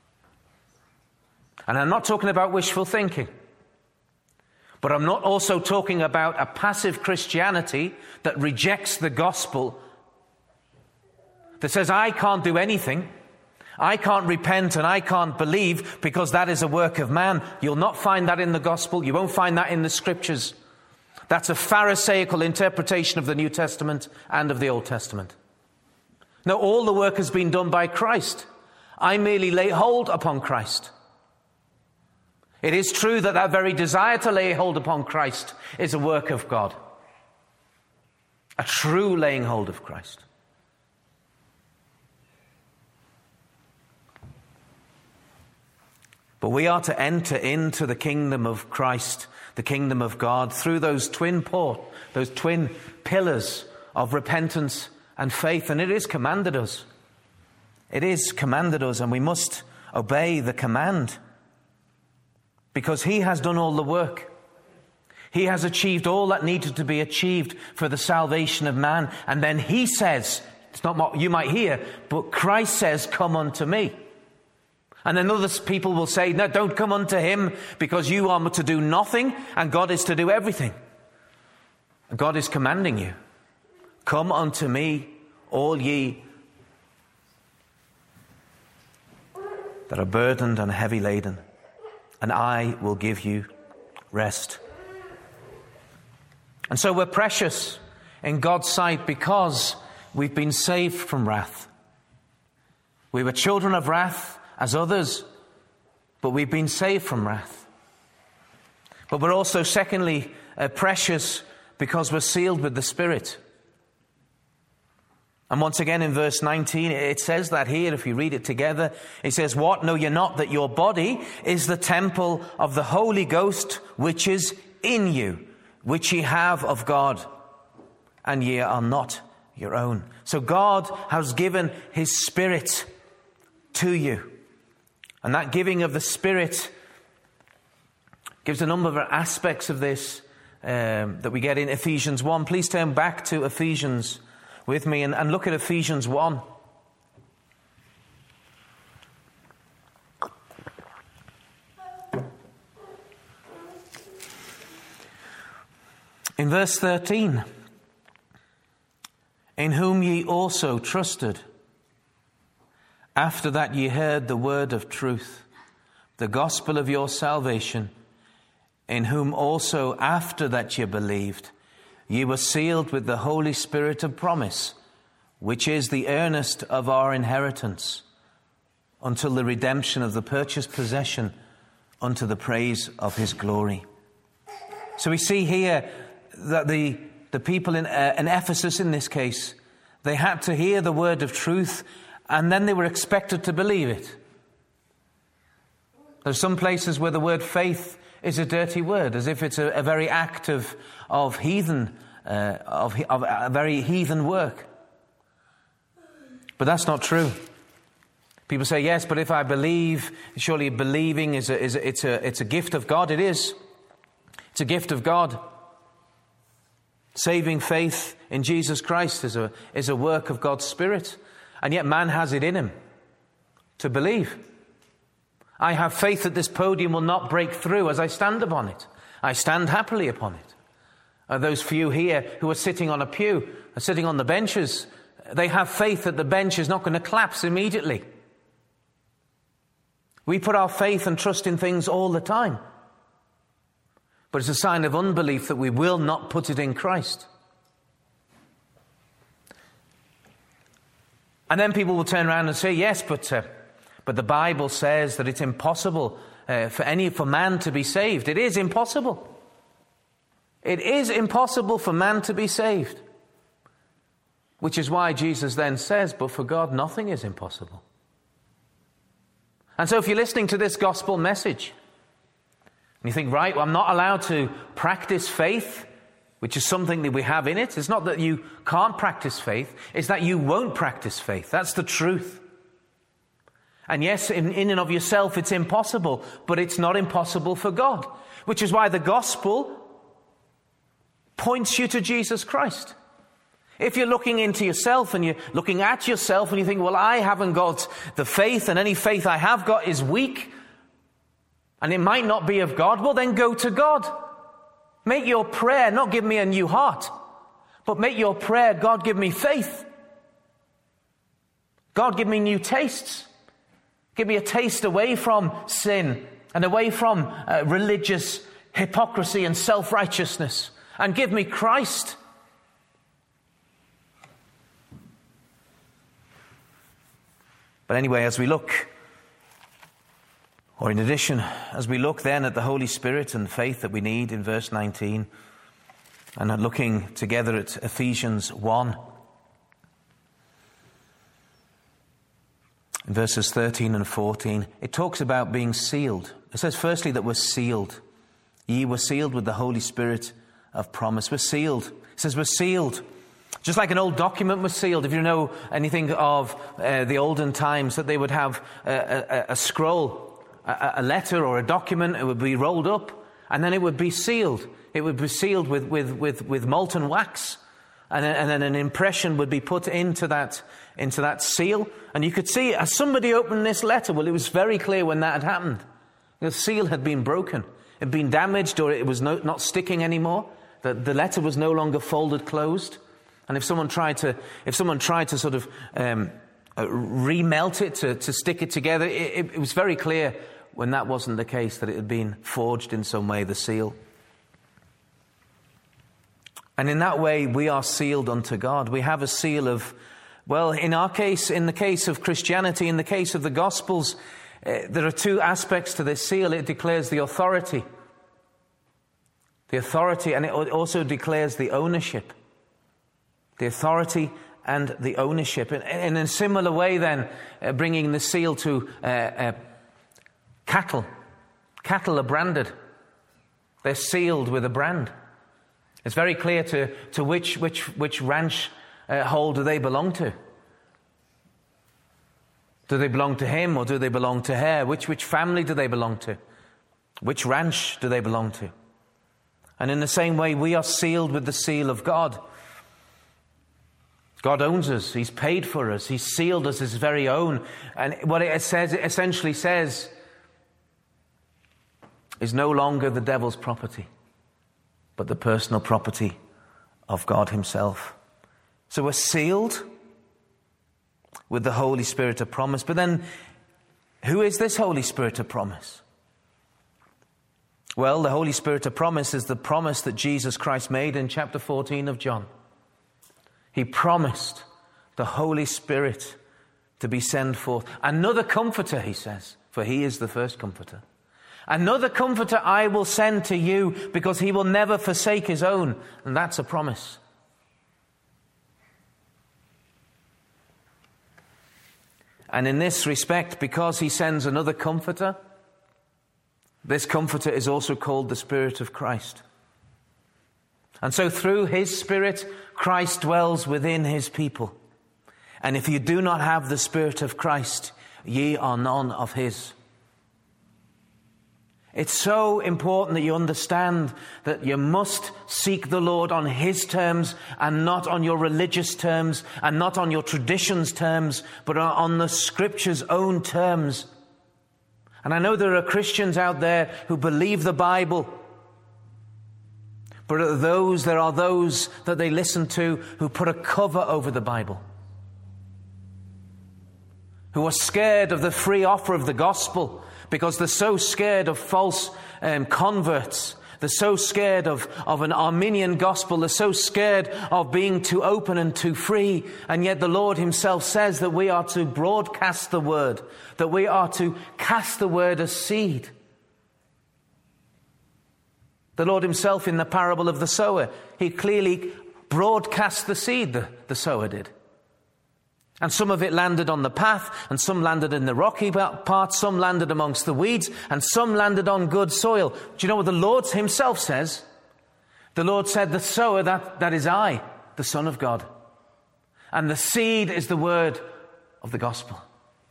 And I'm not talking about wishful thinking, but I'm not also talking about a passive Christianity that rejects the gospel, that says, I can't do anything, I can't repent and I can't believe because that is a work of man. You'll not find that in the gospel. You won't find that in the scriptures. That's a Pharisaical interpretation of the New Testament and of the Old Testament. No, all the work has been done by Christ. I merely lay hold upon Christ. It is true that that very desire to lay hold upon Christ is a work of God. A true laying hold of Christ. But we are to enter into the kingdom of Christ, the kingdom of God, through those twin port, those twin pillars of repentance and faith. And it is commanded us. It is commanded us, and we must obey the command. Because he has done all the work. He has achieved all that needed to be achieved for the salvation of man. And then he says, it's not what you might hear, but Christ says, come unto me. And then other people will say, no, don't come unto him because you are to do nothing and God is to do everything. And God is commanding you. Come unto me, all ye that are burdened and heavy laden, and I will give you rest. And so we're precious in God's sight because we've been saved from wrath. We were children of wrath as others, but we've been saved from wrath. But we're also, secondly, uh, precious because we're sealed with the Spirit. And once again in verse nineteen, it says that here, if you read it together, it says, what, know ye not that your body is the temple of the Holy Ghost, which is in you, which ye have of God, and ye are not your own. So God has given his Spirit to you. And that giving of the Spirit gives a number of aspects of this um, that we get in Ephesians one. Please turn back to Ephesians with me and, and look at Ephesians one. In verse thirteen, in whom ye also trusted, after that ye heard the word of truth, the gospel of your salvation, in whom also after that ye believed, ye were sealed with the Holy Spirit of promise, which is the earnest of our inheritance, until the redemption of the purchased possession, unto the praise of his glory. So we see here that the, the people in, uh, in Ephesus, in this case, they had to hear the word of truth, and then they were expected to believe it. There's some places where the word faith is a dirty word, as if it's a, a very act of, of heathen, uh, of, of a very heathen work. But that's not true. People say, yes, but if I believe, surely believing is a, is a, it's a, it's a gift of God. It is. It's a gift of God. Saving faith in Jesus Christ is a, is a work of God's Spirit. And yet man has it in him to believe. I have faith that this podium will not break through as I stand upon it. I stand happily upon it. Uh, those few here who are sitting on a pew, are sitting on the benches, they have faith that the bench is not going to collapse immediately. We put our faith and trust in things all the time. But it's a sign of unbelief that we will not put it in Christ. And then people will turn around and say, yes, but uh, but the Bible says that it's impossible uh, for any for man to be saved. It is impossible. It is impossible for man to be saved. Which is why Jesus then says, but for God nothing is impossible. And so if you're listening to this gospel message, and you think, right, well, I'm not allowed to practice faith, which is something that we have in it. It's not that you can't practice faith. It's that you won't practice faith. That's the truth. And yes, in, in and of yourself, it's impossible. But it's not impossible for God. Which is why the gospel points you to Jesus Christ. If you're looking into yourself and you're looking at yourself and you think, well, I haven't got the faith, and any faith I have got is weak, and it might not be of God, well, then go to God. Make your prayer, not give me a new heart, but make your prayer, God, give me faith. God, give me new tastes. Give me a taste away from sin and away from uh, religious hypocrisy and self-righteousness, and give me Christ. But anyway, as we look, or in addition, as we look then at the Holy Spirit and faith that we need in verse nineteen, and are looking together at Ephesians one, in verses thirteen and fourteen, it talks about being sealed. It says firstly that we're sealed. Ye were sealed with the Holy Spirit of promise. We're sealed. It says we're sealed. Just like an old document was sealed. If you know anything of uh, the olden times, that they would have a, a, a scroll, a, a letter or a document, it would be rolled up and then it would be sealed. It would be sealed with, with, with, with molten wax. And then, and then an impression would be put into that, into that seal. And you could see as somebody opened this letter, well, it was very clear when that had happened. The seal had been broken. It had been damaged, or it was no, not sticking anymore. The, the letter was no longer folded closed. And if someone tried to, if someone tried to sort of um, uh, remelt it, to, to stick it together, it, it, it was very clear when that wasn't the case, that it had been forged in some way, the seal. And in that way, we are sealed unto God. We have a seal of, well, in our case, in the case of Christianity, in the case of the Gospels, uh, there are two aspects to this seal. It declares the authority. The authority, and it also declares the ownership. The authority and the ownership. And in a similar way then, uh, bringing the seal to uh, uh, cattle. Cattle are branded. They're sealed with a brand. It's very clear to, to which, which, which ranch uh, hold do they belong to. Do they belong to him, or do they belong to her? Which, which family do they belong to? Which ranch do they belong to? And in the same way, we are sealed with the seal of God. God owns us. He's paid for us. He's sealed us as his very own. And what it says, it essentially says, is no longer the devil's property, but the personal property of God himself. So we're sealed with the Holy Spirit of promise. But then, who is this Holy Spirit of promise? Well, the Holy Spirit of promise is the promise that Jesus Christ made in chapter fourteen of John. He promised the Holy Spirit to be sent forth. Another comforter, he says, for he is the first comforter. Another comforter I will send to you, because he will never forsake his own. And that's a promise. And in this respect, because he sends another comforter, this comforter is also called the Spirit of Christ. And so through his Spirit, Christ dwells within his people. And if you do not have the Spirit of Christ, ye are none of his. It's so important that you understand that you must seek the Lord on his terms, and not on your religious terms, and not on your traditions' terms, but on the Scripture's own terms. And I know there are Christians out there who believe the Bible, but those, there are those that they listen to who put a cover over the Bible, who are scared of the free offer of the gospel, because they're so scared of false um, converts. They're so scared of, of an Arminian gospel. They're so scared of being too open and too free. And yet the Lord himself says that we are to broadcast the word, that we are to cast the word as seed. The Lord himself, in the parable of the sower, he clearly broadcast the seed, the, the sower did. And some of it landed on the path, and some landed in the rocky part, some landed amongst the weeds, and some landed on good soil. Do you know what the Lord himself says? The Lord said, the sower, that, that is I, the Son of God. And the seed is the word of the gospel.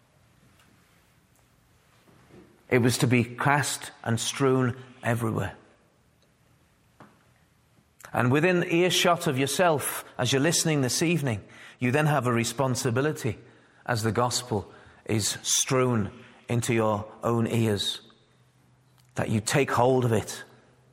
It was to be cast and strewn everywhere. And within earshot of yourself, as you're listening this evening, you then have a responsibility as the gospel is strewn into your own ears, that you take hold of it.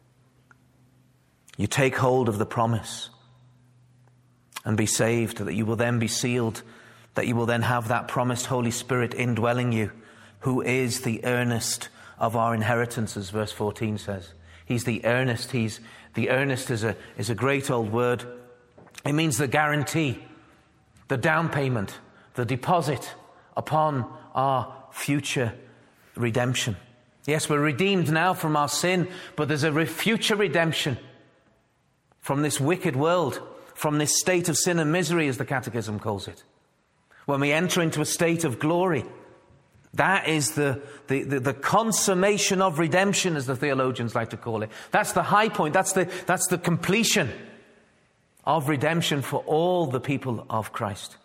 You take hold of the promise and be saved, that you will then be sealed, that you will then have that promised Holy Spirit indwelling you, who is the earnest of our inheritance, as verse fourteen says. He's the earnest. He's the earnest is a is a great old word. It means the guarantee, the down payment, the deposit upon our future redemption. Yes, we're redeemed now from our sin, but there's a re- future redemption from this wicked world, from this state of sin and misery, as the Catechism calls it. When we enter into a state of glory, that is the, the, the, the consummation of redemption, as the theologians like to call it. That's the high point. That's the, that's the completion of redemption for all the people of Christ.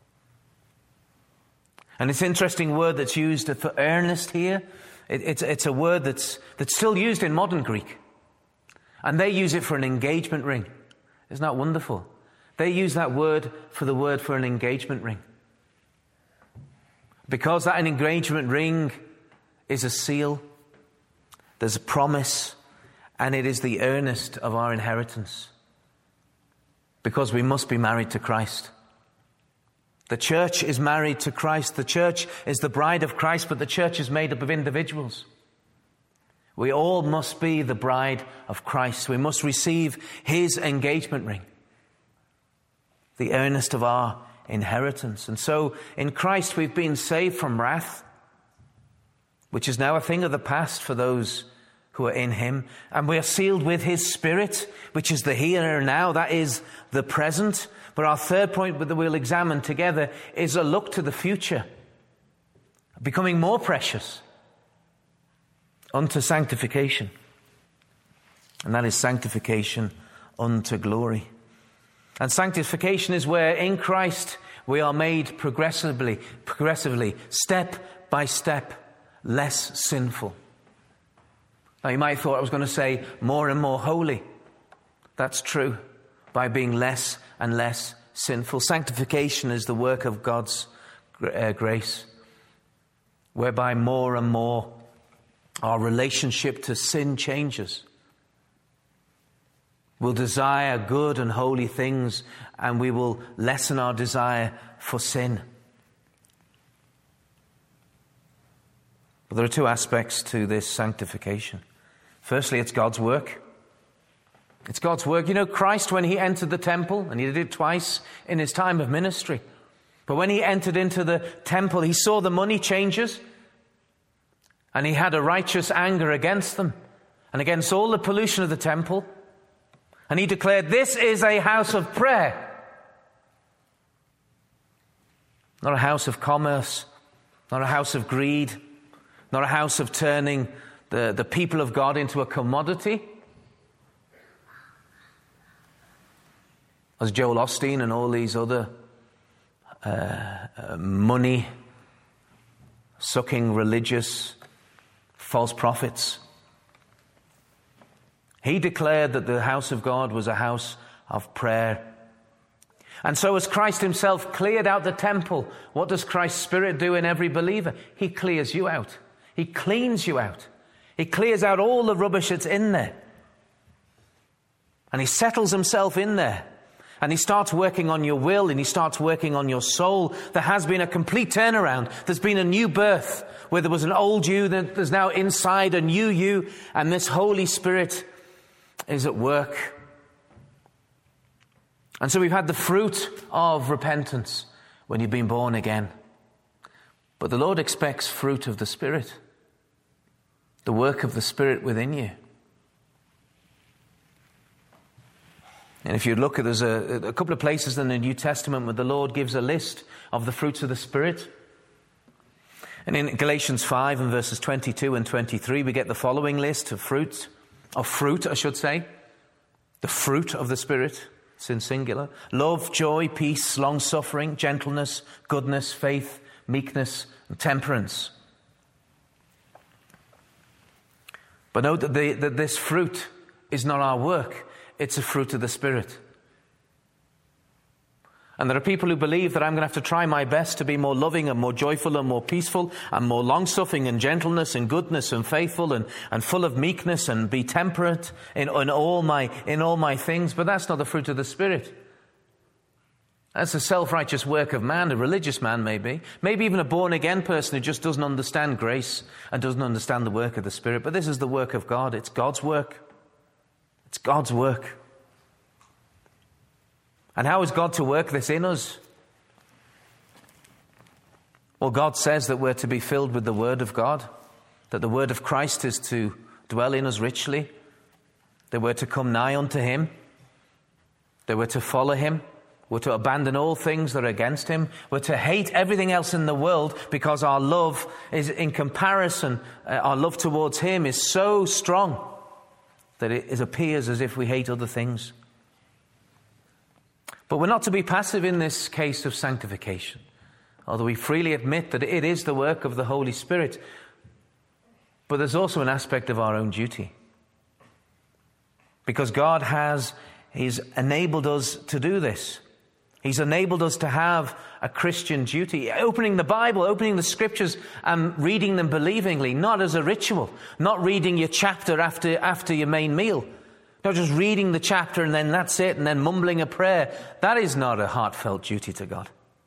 And it's an interesting word that's used for earnest here. It, it's, it's a word that's, that's still used in modern Greek. And they use it for an engagement ring. Isn't that wonderful? They use that word for the word for an engagement ring. Because that an engagement ring is a seal, there's a promise, and it is the earnest of our inheritance. Because we must be married to Christ. The church is married to Christ. The church is the bride of Christ, but the church is made up of individuals. We all must be the bride of Christ. We must receive his engagement ring, the earnest of our inheritance. And so in Christ we've been saved from wrath, which is now a thing of the past for those who are in him. And we are sealed with his Spirit, which is the here and now. That is the present. But our third point that we'll examine together is a look to the future, becoming more precious unto sanctification. And that is sanctification unto glory. And sanctification is where in Christ we are made progressively, progressively, step by step, less sinful. Now you might have thought I was going to say more and more holy. That's true, by being less and less sinful. Sanctification is the work of God's uh, grace, whereby more and more our relationship to sin changes. We'll desire good and holy things, and we will lessen our desire for sin. But there are two aspects to this sanctification. Firstly, it's God's work. It's God's work. You know, Christ, when he entered the temple, and he did it twice in his time of ministry, but when he entered into the temple, he saw the money changers, and he had a righteous anger against them and against all the pollution of the temple. And he declared, this is a house of prayer, not a house of commerce, not a house of greed, not a house of turning the, the people of God into a commodity. As Joel Osteen and all these other uh, uh, money-sucking religious false prophets, he declared that the house of God was a house of prayer. And so as Christ himself cleared out the temple, what does Christ's Spirit do in every believer? He clears you out. He cleans you out. He clears out all the rubbish that's in there. And he settles himself in there. And he starts working on your will, and he starts working on your soul. There has been a complete turnaround. There's been a new birth, where there was an old you, that there's now inside a new you, and this Holy Spirit is at work. And so we've had the fruit of repentance when you've been born again. But the Lord expects fruit of the Spirit, the work of the Spirit within you. And if you look at, there's a, a couple of places in the New Testament where the Lord gives a list of the fruits of the Spirit. And in Galatians five and verses twenty-two and twenty-three, we get the following list of fruits, of fruit, I should say. The fruit of the Spirit, it's in singular. Love, joy, peace, long-suffering, gentleness, goodness, faith, meekness, and temperance. But note that, the, that this fruit is not our work. it's a fruit of the Spirit. And there are people who believe that I'm going to have to try my best to be more loving and more joyful and more peaceful and more long-suffering and gentleness and goodness and faithful and, and full of meekness and be temperate in, in, all my, in all my things. But that's not the fruit of the Spirit. That's a self-righteous work of man, a religious man maybe. Maybe even a born-again person who just doesn't understand grace and doesn't understand the work of the Spirit. But this is the work of God. It's God's work. It's God's work. And how is God to work this in us? Well, God says that we're to be filled with the Word of God, that the Word of Christ is to dwell in us richly, that we're to come nigh unto Him, that we're to follow Him, we're to abandon all things that are against Him, we're to hate everything else in the world because our love is, in comparison, uh, our love towards Him is so strong that it, it appears as if we hate other things. But we're not to be passive in this case of sanctification, although we freely admit that it is the work of the Holy Spirit. But there's also an aspect of our own duty. Because God has, He's enabled us to do this. He's enabled us to have a Christian duty, opening the Bible, opening the Scriptures and reading them believingly, not as a ritual, not reading your chapter after, after your main meal. Not just reading the chapter and then that's it, and then mumbling a prayer. That is not a heartfelt duty to God.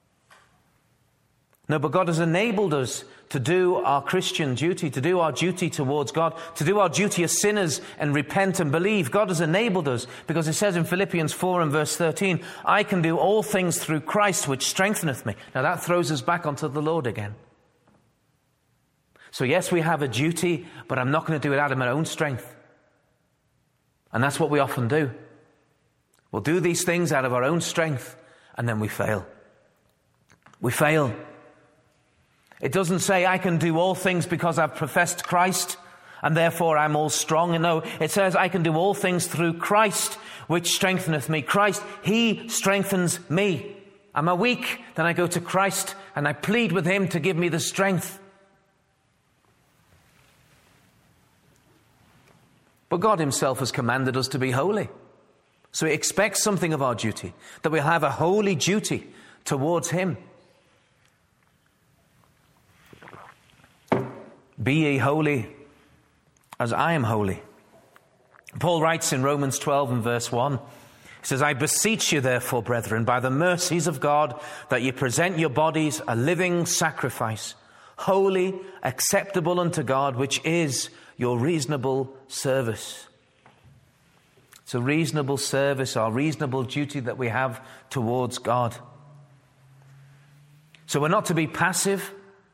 No, but God has enabled us to do our Christian duty, to do our duty towards God, to do our duty as sinners and repent and believe. God has enabled us because it says in Philippians four and verse thirteen, I can do all things through Christ which strengtheneth me. Now that throws us back onto the Lord again. So yes, we have a duty, but I'm not going to do it out of my own strength. And that's what we often do. We'll do these things out of our own strength, and then we fail. We fail. It doesn't say I can do all things because I've professed Christ, and therefore I'm all strong. And no, it says I can do all things through Christ, which strengtheneth me. Christ, He strengthens me. Am I weak? Then I go to Christ, and I plead with Him to give me the strength. But God Himself has commanded us to be holy. So He expects something of our duty, that we'll have a holy duty towards Him. Be ye holy as I am holy. Paul writes in Romans twelve and verse one, he says, I beseech you therefore, brethren, by the mercies of God, that ye present your bodies a living sacrifice, holy, acceptable unto God, which is your reasonable service. It's a reasonable service, our reasonable duty that we have towards God. So we're not to be passive,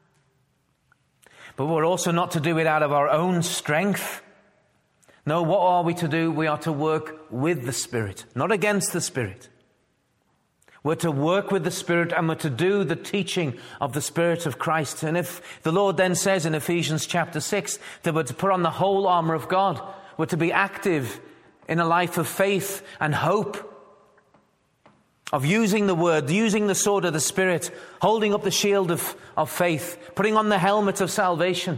but we're also not to do it out of our own strength. No, what are we to do? We are to work with the Spirit, not against the Spirit. We're to work with the Spirit, and we're to do the teaching of the Spirit of Christ. And if the Lord then says in Ephesians chapter six that we're to put on the whole armor of God, we're to be active in a life of faith and hope, of using the Word, using the sword of the Spirit, holding up the shield of, of faith, putting on the helmet of salvation.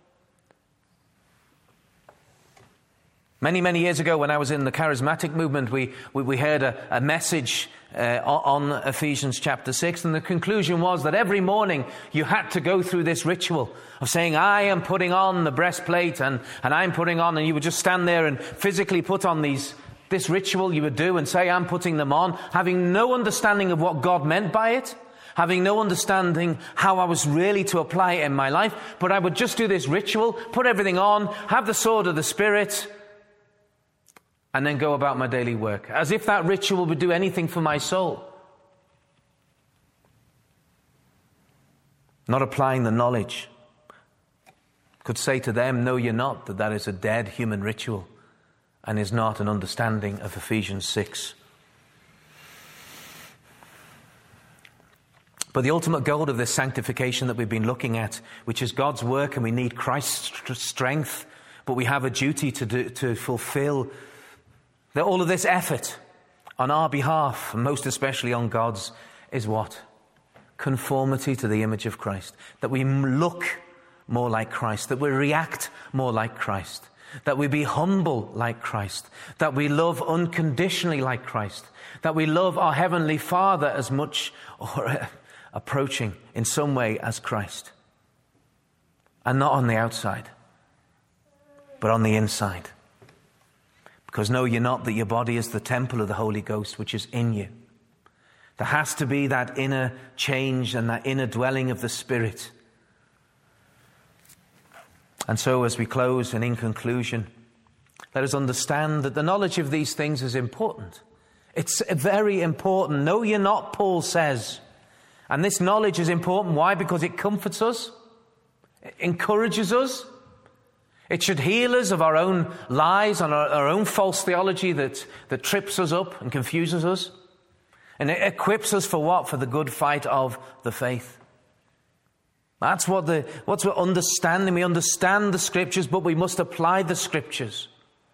Many, many years ago, when I was in the charismatic movement, we, we, we heard a, a message uh, on Ephesians chapter six, and the conclusion was that every morning you had to go through this ritual of saying, I am putting on the breastplate, and, and I'm putting on, and you would just stand there and physically put on these, this ritual you would do and say, I'm putting them on, having no understanding of what God meant by it, having no understanding how I was really to apply it in my life, but I would just do this ritual, put everything on, have the sword of the Spirit, and then go about my daily work, as if that ritual would do anything for my soul. Not applying the knowledge. Could say to them, no, you're not, that that is a dead human ritual and is not an understanding of Ephesians six. But the ultimate goal of this sanctification that we've been looking at, which is God's work, and we need Christ's strength, but we have a duty to do, to fulfill that all of this effort on our behalf, and most especially on God's, is what? Conformity to the image of Christ. That we look more like Christ, that we react more like Christ, that we be humble like Christ, that we love unconditionally like Christ, that we love our Heavenly Father as much or uh, approaching in some way as Christ. And not on the outside, but on the inside. Because know ye not that your body is the temple of the Holy Ghost which is in you. There has to be that inner change and that inner dwelling of the Spirit. And so as we close and in conclusion, let us understand that the knowledge of these things is important. It's very important. Know ye not, Paul says. And this knowledge is important. Why? Because it comforts us. It encourages us. It should heal us of our own lies and our, our own false theology that, that trips us up and confuses us. And it equips us for what? For the good fight of the faith. That's what the what's we're understanding. We understand the Scriptures, but we must apply the Scriptures.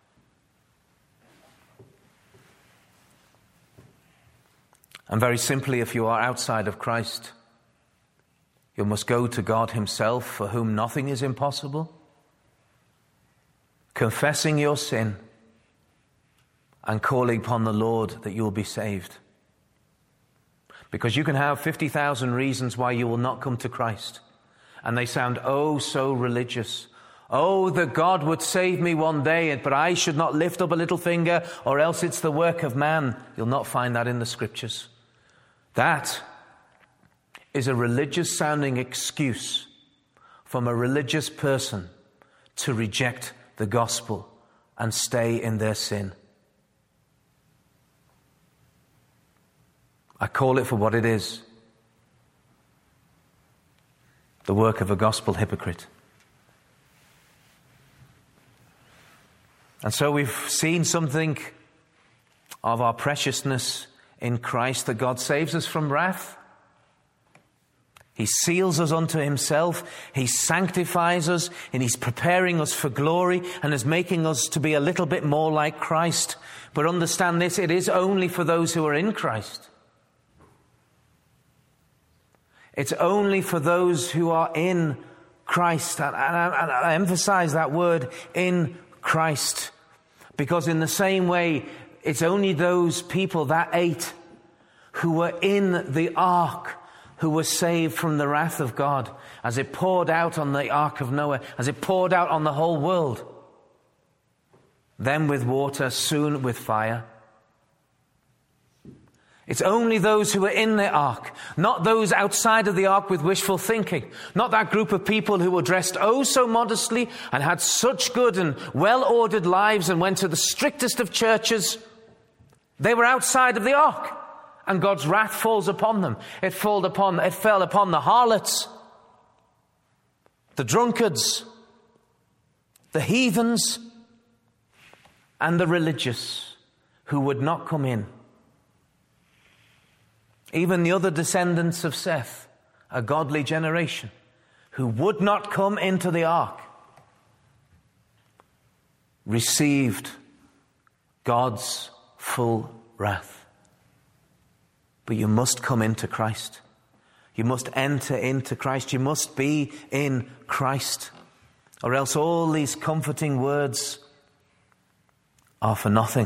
And very simply, if you are outside of Christ, you must go to God himself, for whom nothing is impossible, confessing your sin and calling upon the Lord that you will be saved. Because you can have fifty thousand reasons why you will not come to Christ. And they sound oh so religious. Oh, that God would save me one day, but I should not lift up a little finger, or else it's the work of man. You'll not find that in the Scriptures. That is a religious sounding excuse from a religious person to reject the gospel and stay in their sin. I call it for what it is. The work of a gospel hypocrite. And so we've seen something of our preciousness in Christ, that God saves us from wrath. He seals us unto himself. He sanctifies us, and he's preparing us for glory and is making us to be a little bit more like Christ. But understand this, it is only for those who are in Christ. It's only for those who are in Christ. And I, and I emphasize that word, in Christ. Because in the same way, it's only those people, that eight, who were in the ark, who were saved from the wrath of God, as it poured out on the ark of Noah, as it poured out on the whole world. Then with water, soon with fire. It's only those who are in the ark, not those outside of the ark with wishful thinking, not that group of people who were dressed oh so modestly and had such good and well-ordered lives and went to the strictest of churches. They were outside of the ark, and God's wrath falls upon them. It fell upon, it fell upon the harlots, the drunkards, the heathens, and the religious who would not come in. Even the other descendants of Seth, a godly generation, who would not come into the ark, received God's full wrath. But you must come into Christ. You must enter into Christ. You must be in Christ. Or else all these comforting words are for nothing.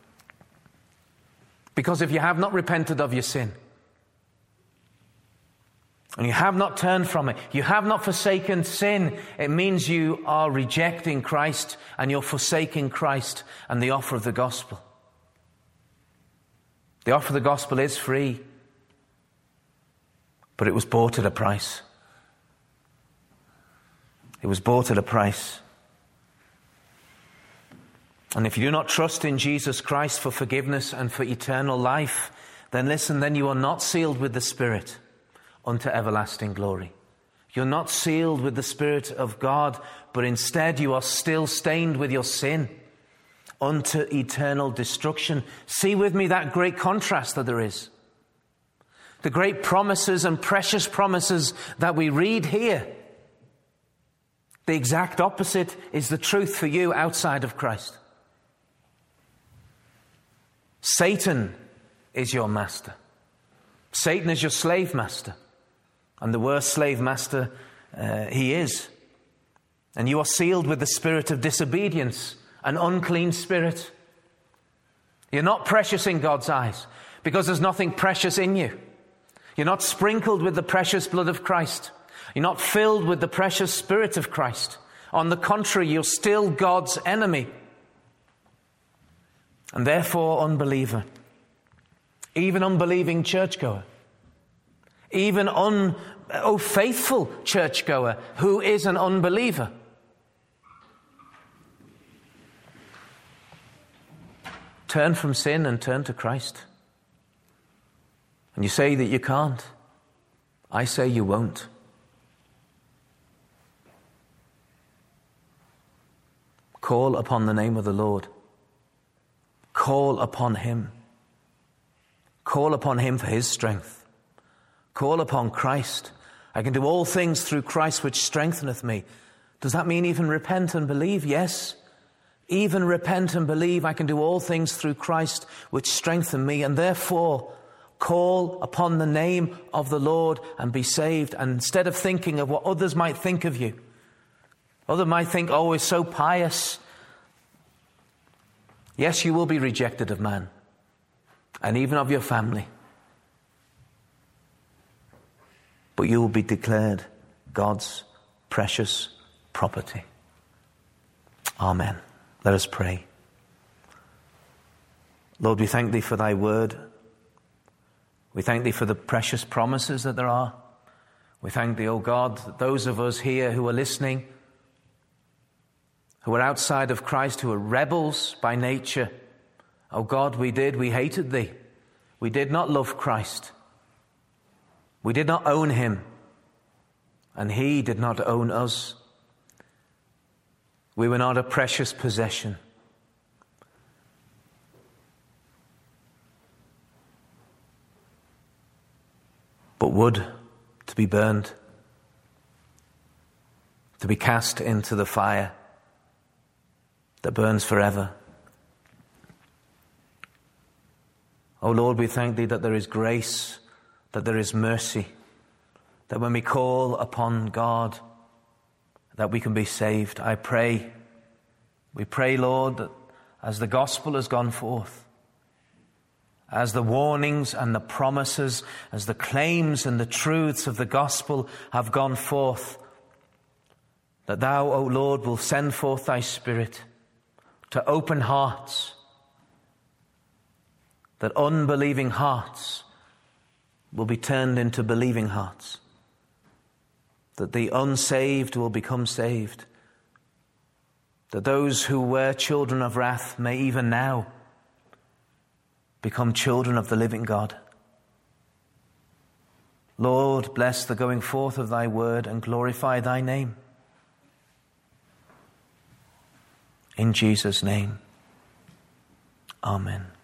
Because if you have not repented of your sin, and you have not turned from it, you have not forsaken sin, it means you are rejecting Christ and you're forsaking Christ and the offer of the gospel. The offer of the gospel is free, but it was bought at a price. It was bought at a price. And if you do not trust in Jesus Christ for forgiveness and for eternal life, then listen, then you are not sealed with the Spirit unto everlasting glory. You're not sealed with the Spirit of God, but instead you are still stained with your sin unto eternal destruction. See with me that great contrast that there is. The great promises and precious promises that we read here. The exact opposite is the truth for you outside of Christ. Satan is your master. Satan is your slave master. And the worst slave master uh, he is. And you are sealed with the spirit of disobedience, an unclean spirit. You're not precious in God's eyes because there's nothing precious in you. You're not sprinkled with the precious blood of Christ. You're not filled with the precious Spirit of Christ. On the contrary, you're still God's enemy. And therefore, unbeliever, even unbelieving churchgoer, even un, oh, faithful churchgoer who is an unbeliever, turn from sin and turn to Christ. And you say that you can't. I say you won't. Call upon the name of the Lord. Call upon him. Call upon him for his strength. Call upon Christ. I can do all things through Christ which strengtheneth me. Does that mean even repent and believe? Yes. Even repent and believe. I can do all things through Christ which strengthen me. And therefore, call upon the name of the Lord and be saved. And instead of thinking of what others might think of you, others might think, oh, he's so pious. Yes, you will be rejected of man and even of your family. But you will be declared God's precious property. Amen. Let us pray. Lord, we thank thee for thy word. We thank thee for the precious promises that there are. We thank thee, O God, that those of us here who are listening, who are outside of Christ, who are rebels by nature, O God, we did, we hated thee. We did not love Christ. We did not own him, and he did not own us. We were not a precious possession. But wood to be burned, to be cast into the fire that burns forever. O Lord, we thank thee that there is grace, that there is mercy, that when we call upon God, that we can be saved. I pray, we pray, Lord, that as the gospel has gone forth, as the warnings and the promises, as the claims and the truths of the gospel have gone forth, that thou, O Lord, will send forth thy Spirit to open hearts, that unbelieving hearts will be turned into believing hearts, that the unsaved will become saved, that those who were children of wrath may even now become children of the living God. Lord, bless the going forth of thy word and glorify thy name. In Jesus' name, amen.